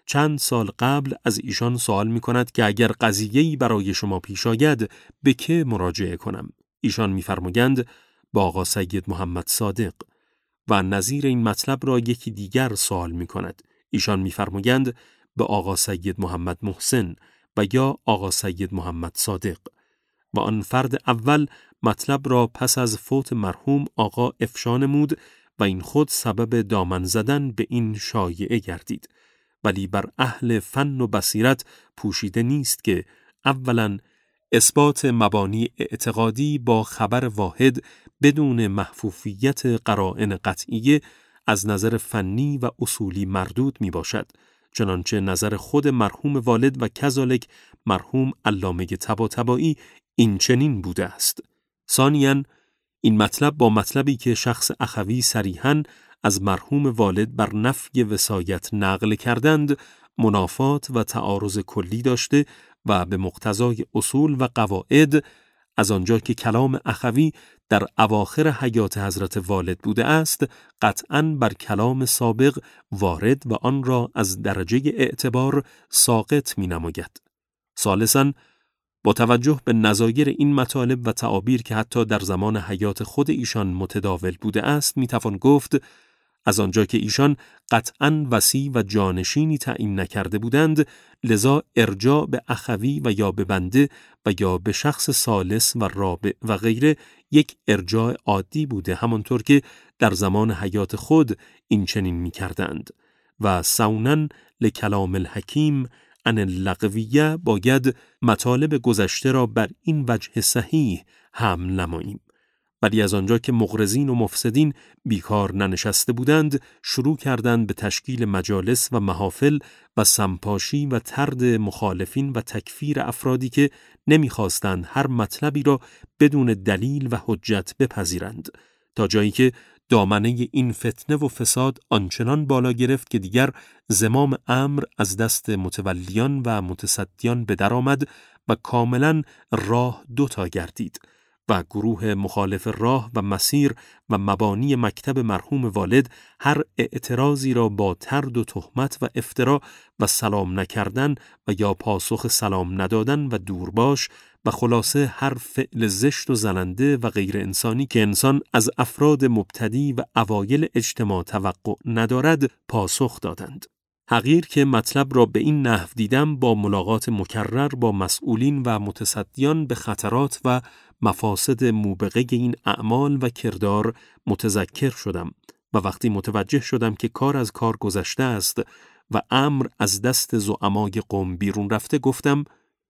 S1: چند سال قبل از ایشان سوال می کند که اگر قضیه‌ای برای شما پیش آید به که مراجعه کنم؟ ایشان می‌فرمایند با آقا سید محمد صادق. و نظیر این مطلب را یکی دیگر سوال می کند. ایشان می‌فرمایند به آقا سید محمد محسن و یا آقا سید محمد صادق. و آن فرد اول مطلب را پس از فوت مرحوم آقا افشا نمود و این خود سبب دامن زدن به این شایعه گردید. ولی بر اهل فن و بصیرت پوشیده نیست که اولاً اثبات مبانی اعتقادی با خبر واحد بدون محفوفیت قرائن قطعیه از نظر فنی و اصولی مردود می باشد، چنانچه نظر خود مرحوم والد و کذالک مرحوم علامه طباطبایی این چنین بوده است. ثانیاً این مطلب با مطلبی که شخص اخوی صریحاً از مرحوم والد بر نفی وصایت نقل کردند منافات و تعارض کلی داشته و به مقتضای اصول و قواعد از آنجا که کلام اخوی در اواخر حیات حضرت والد بوده است قطعاً بر کلام سابق وارد و آن را از درجه اعتبار ساقط می نماید. ثالثاً با توجه به نظایر این مطالب و تعابیر که حتی در زمان حیات خود ایشان متداول بوده است می توان گفت از آنجا که ایشان قطعاً وصی و جانشینی تعیین نکرده بودند لذا ارجاع به اخوی و یا به بنده و یا به شخص ثالث و رابع و غیره یک ارجاع عادی بوده، همانطور که در زمان حیات خود این چنین می کردند. و سونن لکلام الحکیم ان اللغویه باید مطالب گذشته را بر این وجه صحیح حمل نماییم. ولی از آنجا که مغرضین و مفسدین بیکار ننشسته بودند شروع کردند به تشکیل مجالس و محافل و سمپاشی و طرد مخالفین و تکفیر افرادی که نمیخواستند هر مطلبی را بدون دلیل و حجت بپذیرند، تا جایی که دامنه این فتنه و فساد آنچنان بالا گرفت که دیگر زمام امر از دست متولیان و متصدیان به در آمد و کاملا راه دوتا گردید و گروه مخالف راه و مسیر و مبانی مکتب مرحوم والد هر اعتراضی را با طرد و تهمت و افترا و سلام نکردن و یا پاسخ سلام ندادن و دورباش و خلاصه هر فعل زشت و زننده و غیر انسانی که انسان از افراد مبتدی و اوایل اجتماع توقع ندارد پاسخ دادند. حقیر که مطلب را به این نحو دیدم با ملاقات مکرر با مسئولین و متصدیان به خطرات و مفاسد موبقه این اعمال و کردار متذکر شدم و وقتی متوجه شدم که کار از کار گذشته است و امر از دست زعمای قوم بیرون رفته گفتم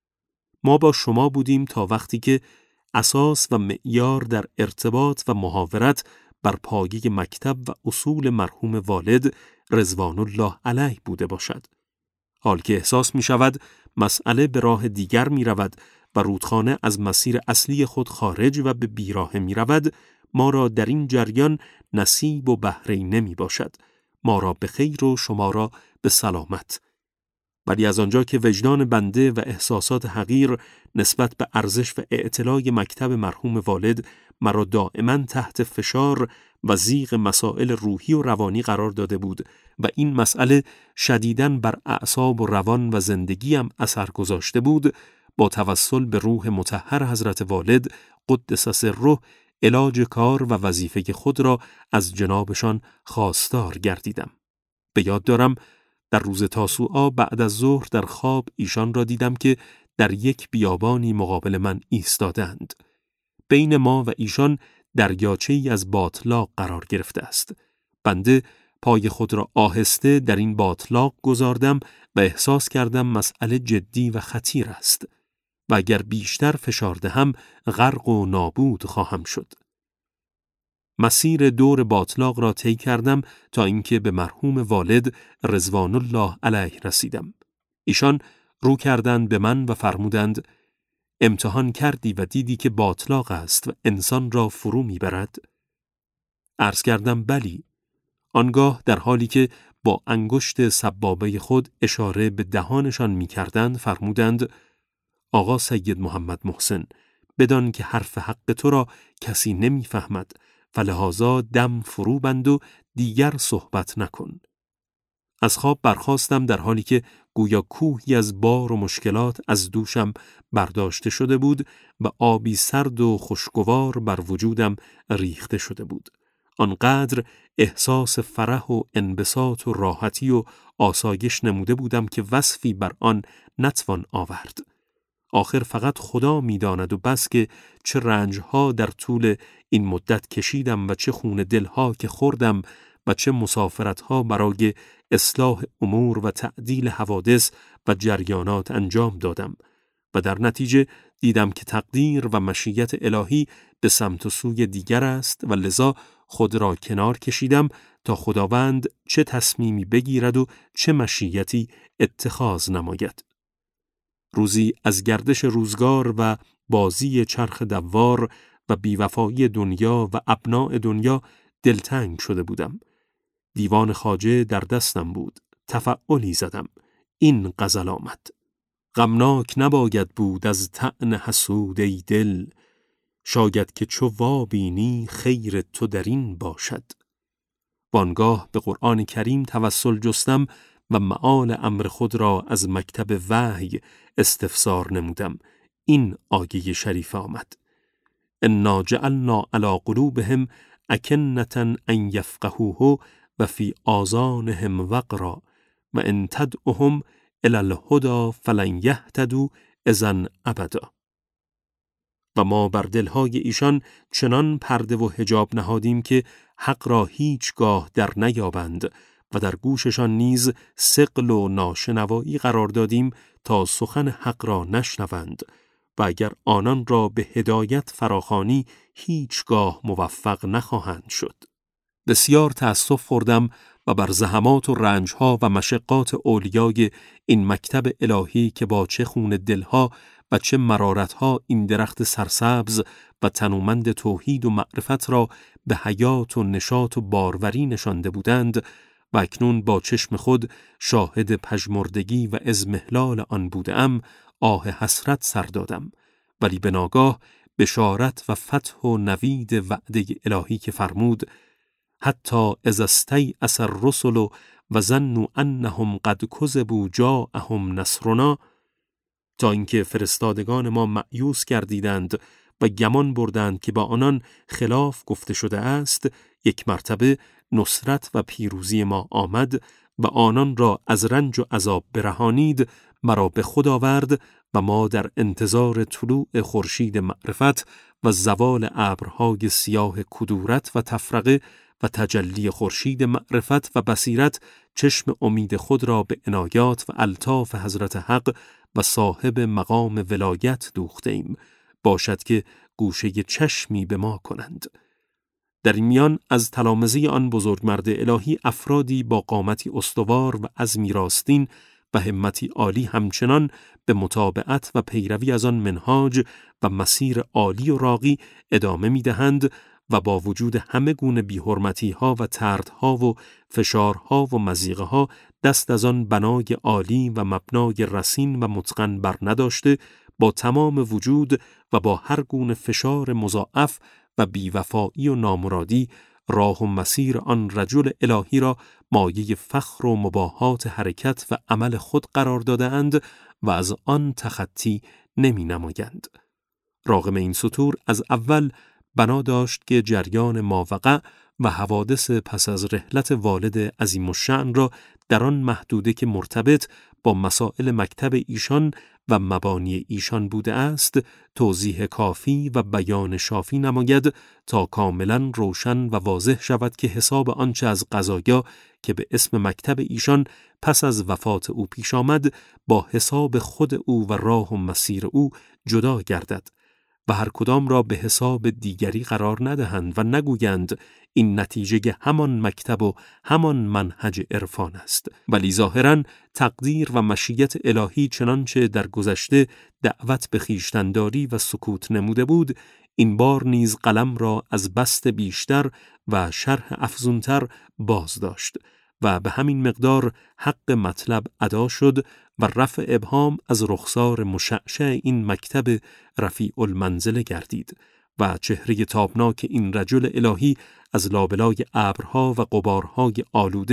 S1: ما با شما بودیم تا وقتی که اساس و معیار در ارتباط و محاورت بر پایه مکتب و اصول مرحوم والد رضوان الله علیه بوده باشد. حال که احساس می شود مسئله به راه دیگر می رود و رودخانه از مسیر اصلی خود خارج و به بیراه می رود، ما را در این جریان نصیب و بهره نمی باشد. ما را به خیر و شما را به سلامت. ولی از آنجا که وجدان بنده و احساسات حقیر نسبت به ارزش و اعتلای مکتب مرحوم والد مرا دائما تحت فشار و ضیق مسائل روحی و روانی قرار داده بود و این مسئله شدیداً بر اعصاب و روان و زندگیم اثر گذاشته بود، با توسل به روح مطهر حضرت والد قدس سره علاج کار و وظیفه خود را از جنابشان خواستار گردیدم. به یاد دارم در روز تاسوعا بعد از ظهر در خواب ایشان را دیدم که در یک بیابانی مقابل من ایستادند. بین ما و ایشان دریاچه‌ای از باطلاق قرار گرفته است. بنده پای خود را آهسته در این باطلاق گذاردم و احساس کردم مسئله جدی و خطیر است و اگر بیشتر فشار دهم غرق و نابود خواهم شد. مسیر دور باطلاق را طی کردم تا اینکه به مرحوم والد رضوان الله علیه رسیدم. ایشان رو کردند به من و فرمودند امتحان کردی و دیدی که باطلاق است و انسان را فرو میبرد؟ عرض کردم بلی. آنگاه در حالی که با انگشت سبابه خود اشاره به دهانشان میکردند فرمودند آقا سید محمد محسن، بدان که حرف حق تو را کسی نمیفهمد، فلهذا دم فرو بند و دیگر صحبت نکن. از خواب برخاستم در حالی که گویا کوهی از بار و مشکلات از دوشم برداشته شده بود و آبی سرد و خوشگوار بر وجودم ریخته شده بود. آنقدر احساس فرح و انبساط و راحتی و آسایش نموده بودم که وصفی بر آن نتوان آورد. آخر فقط خدا می‌داند و بس که چه رنجها در طول این مدت کشیدم و چه خون دلها که خوردم و چه مسافرتها برای اصلاح امور و تعدیل حوادث و جریانات انجام دادم و در نتیجه دیدم که تقدیر و مشیت الهی به سمت و سوی دیگر است و لذا خود را کنار کشیدم تا خداوند چه تصمیمی بگیرد و چه مشیتی اتخاذ نماید. روزی از گردش روزگار و بازی چرخ دوار و بیوفایی دنیا و ابناء دنیا دلتنگ شده بودم. دیوان خواجه در دستم بود. تفعلی زدم. این غزل آمد: غمناک نباید بود از طعن حسود ای دل، شاید که چو وابینی خیر تو در این باشد. وانگاه به قرآن کریم توسل جستم و معال امر خود را از مکتب وحی استفسار نمودم. این آیه شریف آمد: انا جعلنا علی قلوبهم اکنة ان یفقهوه و فی آذانهم وقرا و ان تدعهم الی الهدی فلن یهتدوا اذا ابدا. و ما بر دلهای ایشان چنان پرده و حجاب نهادیم که حق را هیچگاه در نیابند و در گوششان نیز ثقل و ناشنوایی قرار دادیم تا سخن حق را نشنوند و اگر آنان را به هدایت فراخوانی هیچگاه موفق نخواهند شد. بسیار تأسف خوردم و بر زحمات و رنجها و مشقات اولیای این مکتب الهی که با چه خون دلها و چه مرارتها این درخت سرسبز و تنومند توحید و معرفت را به حیات و نشاط و باروری نشانده بودند و اکنون با چشم خود شاهد پژمردگی و اضمحلال آن بودم، آه حسرت سر دادم. ولی به ناگاه بشارت و فتح و نوید وعده الهی که فرمود: حتی اذا استیأس الرسل و ظنوا انهم قد کذبوا جاءهم نصرنا، تا اینکه فرستادگان ما مأیوس گردیدند و گمان بردند که با آنان خلاف گفته شده است، یک مرتبه نصرت و پیروزی ما آمد و آنان را از رنج و عذاب برهانید، مرا به خود آورد و ما در انتظار طلوع خورشید معرفت و زوال ابرهای سیاه کدورت و تفرقه و تجلی خورشید معرفت و بصیرت چشم امید خود را به عنایات و الطاف حضرت حق و صاحب مقام ولایت دوخته ایم، باشد که گوشه چشمی به ما کنند. در این میان از تلامذه آن بزرگمرد الهی افرادی با قامتی استوار و عزمی راستین و همتی عالی همچنان به متابعت و پیروی از آن منهاج و مسیر عالی و راقی ادامه می‌دهند و با وجود همه گونه بی‌حرمتی‌ها و طردها و فشارها و مضیقه‌ها دست از آن بنای عالی و مبنای رصین و متقن بر نداشته، با تمام وجود و با هر گونه فشار مضاعف و بیوفایی و نامرادی راه و مسیر آن رجل الهی را مایه فخر و مباهات حرکت و عمل خود قرار داده‌اند و از آن تخطی نمی نمایند. راغم این سطور از اول بنا داشت که جریان ماوقع و حوادث پس از رحلت والد عظیم الشأن را در آن محدوده که مرتبط با مسائل مکتب ایشان و مبانی ایشان بوده است توضیح کافی و بیان شافی نماید تا کاملا روشن و واضح شود که حساب آنچه از قضایا که به اسم مکتب ایشان پس از وفات او پیش آمد با حساب خود او و راه و مسیر او جدا گردد و هر کدام را به حساب دیگری قرار ندهند و نگویند این نتیجه همان مکتب و همان منهج عرفان است، ولی ظاهراً تقدیر و مشیت الهی چنانچه در گذشته دعوت به خویشتن‌داری و سکوت نموده بود، این بار نیز قلم را از بست بیشتر و شرح افزونتر باز داشت و به همین مقدار حق مطلب ادا شد و رفع ابهام از رخسار مشعشع این مکتب رفیع المنزله گردید و چهره تابناک این رجل الهی از لابلای ابرها و غبارهای آلوده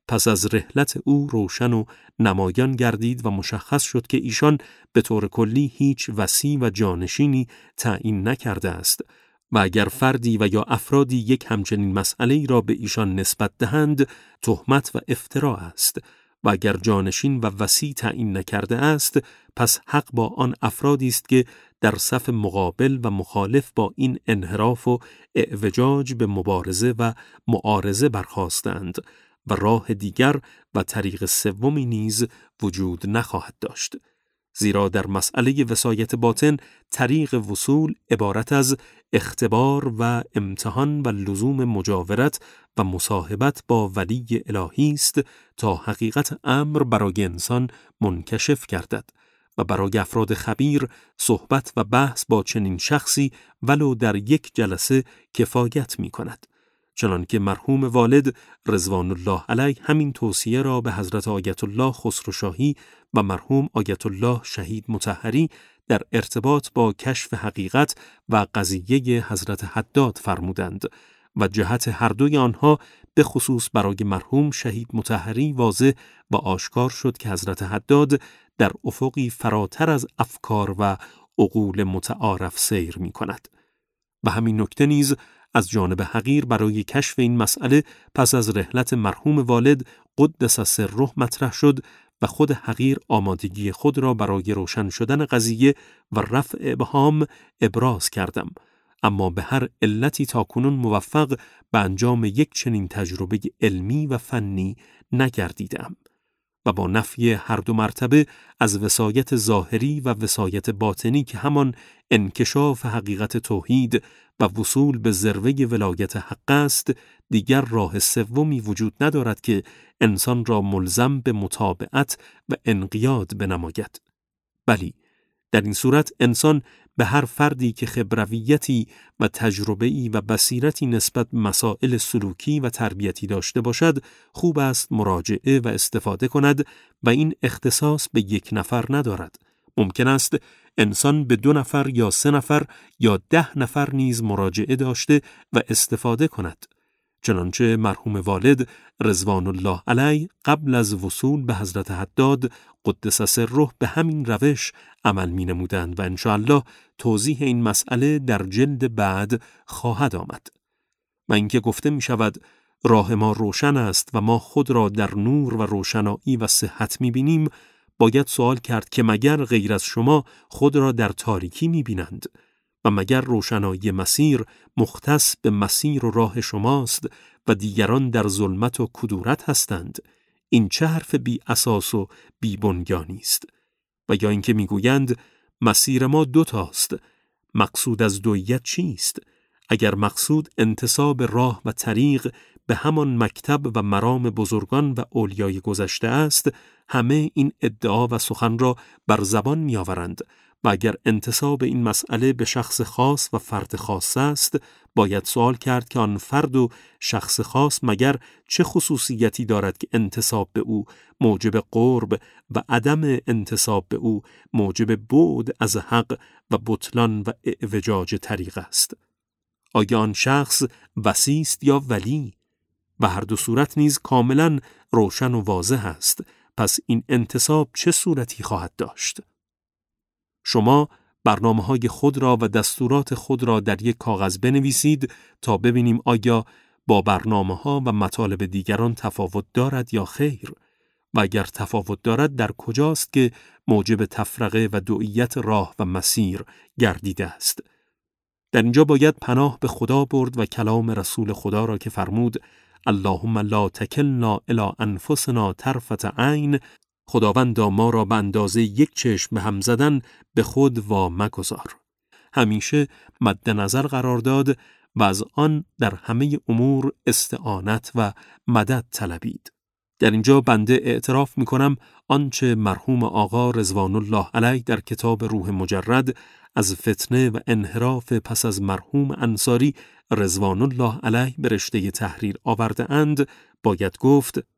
S1: پس از رحلت او روشن و نمایان گردید و مشخص شد که ایشان به طور کلی هیچ وصی و جانشینی تعیین نکرده است و اگر فردی و یا افرادی یک همچنین مسئله‌ای را به ایشان نسبت دهند تهمت و افترا است و اگر جانشین و وصی تعیین نکرده است پس حق با آن افرادی است که در صف مقابل و مخالف با این انحراف و اعوجاج به مبارزه و معارضه برخاستند و راه دیگر و طریق سومی نیز وجود نخواهد داشت. زیرا در مسئله وصایت باطن طریق وصول عبارت از اختبار و امتحان و لزوم مجاورت و مصاحبت با ولی الهی است تا حقیقت امر برای انسان منکشف گردد و برای افراد خبیر صحبت و بحث با چنین شخصی ولو در یک جلسه کفایت می کند. چنانکه مرحوم والد رضوان الله علیه همین توصیه را به حضرت آیت الله خسروشاهی و مرحوم آیت الله شهید مطهری در ارتباط با کشف حقیقت و قضیه حضرت حداد فرمودند و جهت هر دوی آنها به خصوص برای مرحوم شهید مطهری واضح و آشکار شد که حضرت حداد در افقی فراتر از افکار و عقول متعارف سیر می کند. و همین نکته نیز از جانب حقیر برای کشف این مسئله پس از رحلت مرحوم والد قدس سره مطرح شد و خود حقیر آمادگی خود را برای روشن شدن قضیه و رفع ابهام ابراز کردم، اما به هر علتی تاکنون موفق به انجام یک چنین تجربه علمی و فنی نگردیدم و با نفی هر دو مرتبه از وصایت ظاهری و وصایت باطنی که همان انکشاف حقیقت توحید و وصول به ذروه ولایت حق است، دیگر راه سومی وجود ندارد که انسان را ملزم به متابعت و انقیاد بنماید. بلی، در این صورت انسان به هر فردی که خبرویتی و تجربه‌ای و بصیرتی نسبت مسائل سلوکی و تربیتی داشته باشد، خوب است مراجعه و استفاده کند و این اختصاص به یک نفر ندارد. ممکن است انسان به دو نفر یا سه نفر یا ده نفر نیز مراجعه داشته و استفاده کند. چنانچه مرحوم والد رضوان الله علیه قبل از وصول به حضرت حداد قدس سره به همین روش عمل می نمودند و انشاءالله توضیح این مسئله در جلد بعد خواهد آمد. و اینکه گفته می شود راه ما روشن است و ما خود را در نور و روشنایی و صحت می بینیم، باید سوال کرد که مگر غیر از شما خود را در تاریکی می بینند و مگر روشنایی مسیر مختص به مسیر و راه شماست و دیگران در ظلمت و کدورت هستند؟ این چه حرف بی اساس و بی بنیانی است؟ و یا اینکه میگویند مسیر ما دوتاست، مقصود از دویت چیست؟ اگر مقصود انتساب راه و طریق به همان مکتب و مرام بزرگان و اولیای گذشته است، همه این ادعا و سخن را بر زبان میآورند و اگر انتساب این مسئله به شخص خاص و فرد خاص است، باید سوال کرد که آن فرد و شخص خاص مگر چه خصوصیتی دارد که انتساب به او موجب قرب و عدم انتساب به او موجب بعد از حق و بطلان و اعوجاج طریق است؟ آیا آن شخص وصی است یا ولی؟ و هر دو صورت نیز کاملا روشن و واضح است. پس این انتساب چه صورتی خواهد داشت؟ شما برنامه‌های خود را و دستورات خود را در یک کاغذ بنویسید تا ببینیم آیا با برنامه‌ها و مطالب دیگران تفاوت دارد یا خیر، و اگر تفاوت دارد در کجاست که موجب تفرقه و دوئیت راه و مسیر گردیده است. در اینجا باید پناه به خدا برد و کلام رسول خدا را که فرمود اللهم لا تکلنا الی انفسنا طرفة عین، خداوندا ما را به اندازه یک چشم به هم زدن به خود وا مگذار. همیشه مد نظر قرار داد و از آن در همه امور استعانت و مدد طلبید. در اینجا بنده اعتراف می کنم آنچه مرحوم آقا رضوان الله علیه در کتاب روح مجرد از فتنه و انحراف پس از مرحوم انصاری رضوان الله علیه به رشته تحریر آورده اند، باید گفت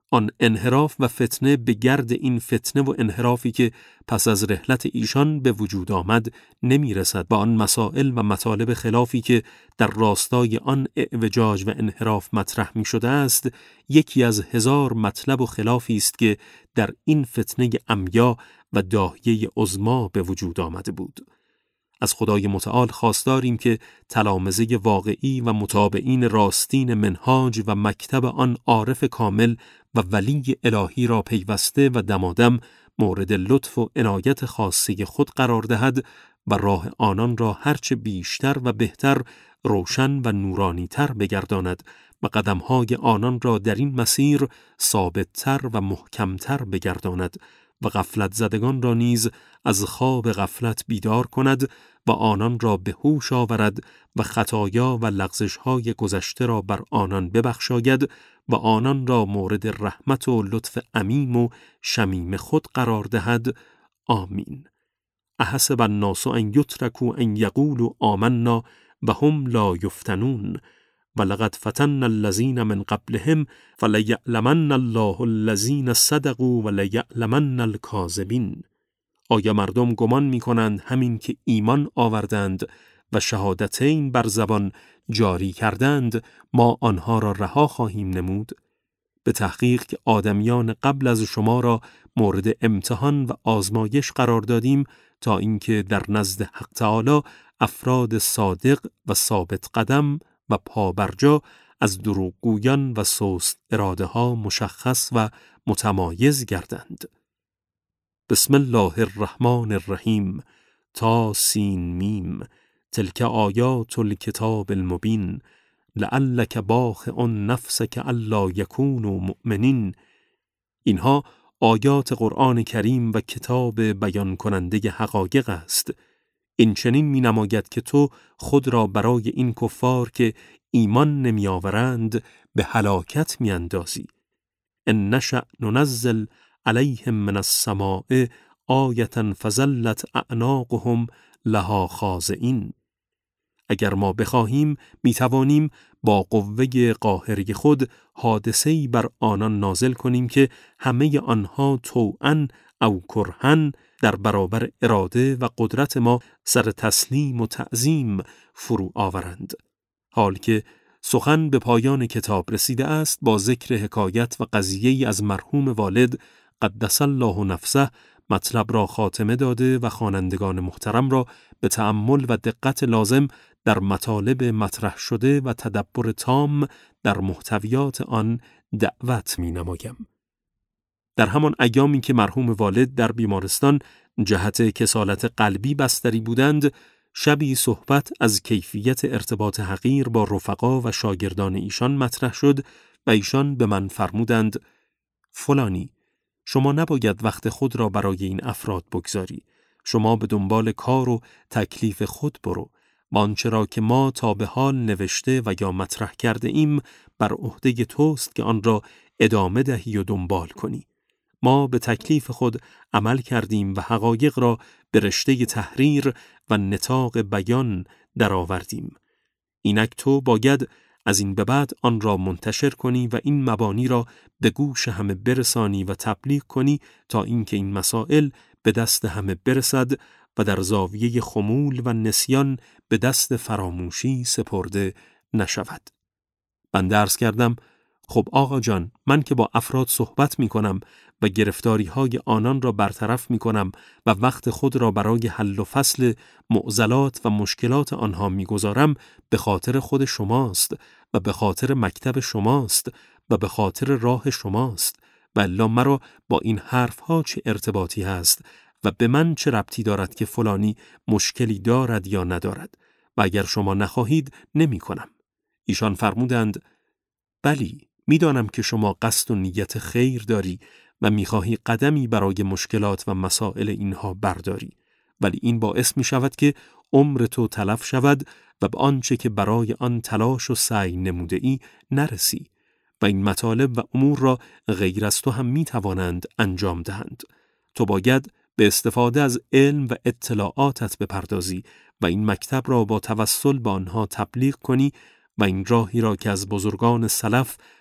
S1: آن انحراف و فتنه به گرد این فتنه و انحرافی که پس از رحلت ایشان به وجود آمد نمی رسد و آن مسائل و مطالب خلافی که در راستای آن اعوجاج و انحراف مطرح می شده است یکی از هزار مطلب و خلافی است که در این فتنه عمیا و داهیه عظما به وجود آمده بود. از خدای متعال خواستاریم که تلامذه واقعی و متابعین راستین منهاج و مکتب آن عارف کامل و ولی الهی را پیوسته و دمادم مورد لطف و عنایت خاصه خود قرار دهد و راه آنان را هرچه بیشتر و بهتر روشن و نورانی تر بگرداند و قدمهای آنان را در این مسیر ثابتتر و محکمتر بگرداند و غفلت زدگان را نیز از خواب غفلت بیدار کند و آنان را به هوش آورد و خطایا و لغزش‌های گذشته را بر آنان ببخشاید و آنان را مورد رحمت و لطف عمیم و شمیم خود قرار دهد. آمین. احسب الناس ان یترکوا ان یقولوا آمنا و هم لا یفتنون ولقد فتنا الذین من قبلهم فلیعلمن الله الذین صدقوا ولیعلمن الکاذبین. آیا مردم گمان می کنند همین که ایمان آوردند و شهادتین بر زبان جاری کردند ما آنها را رها خواهیم نمود؟ به تحقیق که آدمیان قبل از شما را مورد امتحان و آزمایش قرار دادیم تا اینکه در نزد حق تعالی افراد صادق و ثابت قدم و پابرجا از دروغگویان و سست اراده ها مشخص و متمایز گردند. بسم الله الرحمن الرحیم. تا سین میم. تلک آیات الکتاب المبین. لعلک باخع نفسک الا یکونوا مؤمنین. اینها آیات قرآن کریم و کتاب بیان کننده حقایق است. این چنین می نماید که تو خود را برای این کفار که ایمان نمی آورند به هلاکت می اندازی. ان نشأ ننزل علیهم من السماء آیة فظلت اعناقهم لها خاضعین. اگر ما بخواهیم می توانیم با قوه قاهری خود حادثه‌ای بر آنان نازل کنیم که همه آنها طوعاً او کرهاً در برابر اراده و قدرت ما سر تسلیم و تعظیم فرو آورند. حال که سخن به پایان کتاب رسیده است با ذکر حکایت و قضیه‌ای از مرحوم والد قدس الله نفسه مطلب را خاتمه داده و خوانندگان محترم را به تأمل و دقت لازم در مطالب مطرح شده و تدبر تام در محتویات آن دعوت می نمایم. در همان ایامی که مرحوم والد در بیمارستان جهت کسالت قلبی بستری بودند، شبی صحبت از کیفیت ارتباط حقیر با رفقا و شاگردان ایشان مطرح شد و ایشان به من فرمودند: فلانی، شما نباید وقت خود را برای این افراد بگذاری. شما به دنبال کار و تکلیف خود برو. آنچه را که ما تا به حال نوشته و یا مطرح کرده ایم بر عهده توست که آن را ادامه دهی و دنبال کنی. ما به تکلیف خود عمل کردیم و حقایق را به رشته تحریر و نطاق بیان درآوردیم. اینک تو باید از این به بعد آن را منتشر کنی و این مبانی را به گوش همه برسانی و تبلیغ کنی تا اینکه این مسائل به دست همه برسد و در زاویه خمول و نسیان به دست فراموشی سپرده نشود. بنده عرض کردم: خب آقا جان، من که با افراد صحبت می کنم و گرفتاری های آنان را برطرف می کنم و وقت خود را برای حل و فصل معضلات و مشکلات آنها می گذارم، به خاطر خود شماست و به خاطر مکتب شماست و به خاطر راه شماست و الا مرا با این حرف ها چه ارتباطی هست و به من چه ربطی دارد که فلانی مشکلی دارد یا ندارد و اگر شما نخواهید نمی کنم. ایشان فرمودند: بلی، میدانم که شما قصد و نیت خیر داری و میخواهی قدمی برای مشکلات و مسائل اینها برداری، ولی این باعث می شود که عمر تو تلف شود و به آنچه که برای آن تلاش و سعی نموده ای نرسی و این مطالب و امور را غیر از تو هم می توانند انجام دهند. تو باید به استفاده از علم و اطلاعاتت بپردازی و این مکتب را با توسل به آنها تبلیغ کنی و این راهی را که از بزرگان سلف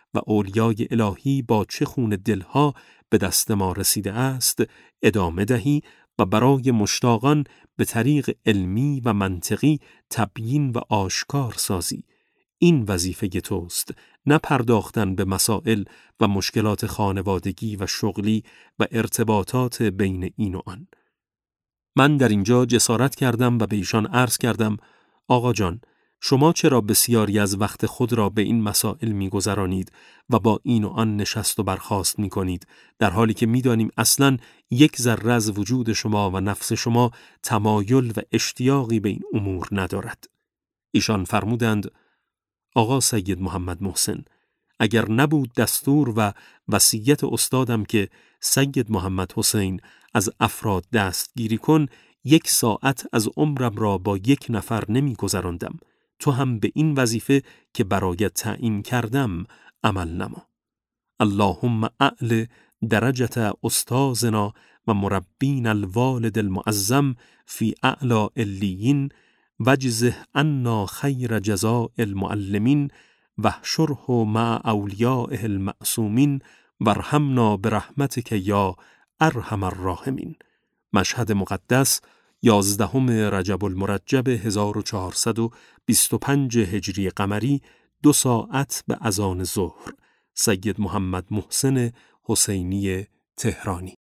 S1: و اولیای الهی با چه خون دلها به دست ما رسیده است ادامه دهی و برای مشتاقان به طریق علمی و منطقی تبیین و آشکار سازی. این وظیفه توست، نه پرداختن به مسائل و مشکلات خانوادگی و شغلی و ارتباطات بین این و آن. من در اینجا جسارت کردم و به ایشان عرض کردم: آقا جان، شما چرا بسیاری از وقت خود را به این مسائل می‌گذرانید و با این و آن نشست و برخاست می‌کنید، در حالی که می‌دانیم اصلاً یک ذره از وجود شما و نفس شما تمایل و اشتیاقی به این امور ندارد. ایشان فرمودند: آقا سید محمد محسن، اگر نبود دستور و وصیت استادم که سید محمد حسین از افراد دستگیری کن، یک ساعت از عمرم را با یک نفر نمی گذراندم. تو هم به این وظیفه که برایت تعیین کردم عمل نما. اللهم اعل درجت استاذنا و مربین الوالد المعظم فی اعلی علیین وجزه عنا خیر جزاء المعلمین واحشره مع اولیائه المعصومین وارحمنا برحمتک یا ارحم الراحمین. مشهد مقدس، یازدهم رجب المرجب هزار و چهارصد و بیست و پنج هجری قمری، دو ساعت به اذان ظهر. سید محمد محسن حسینی تهرانی.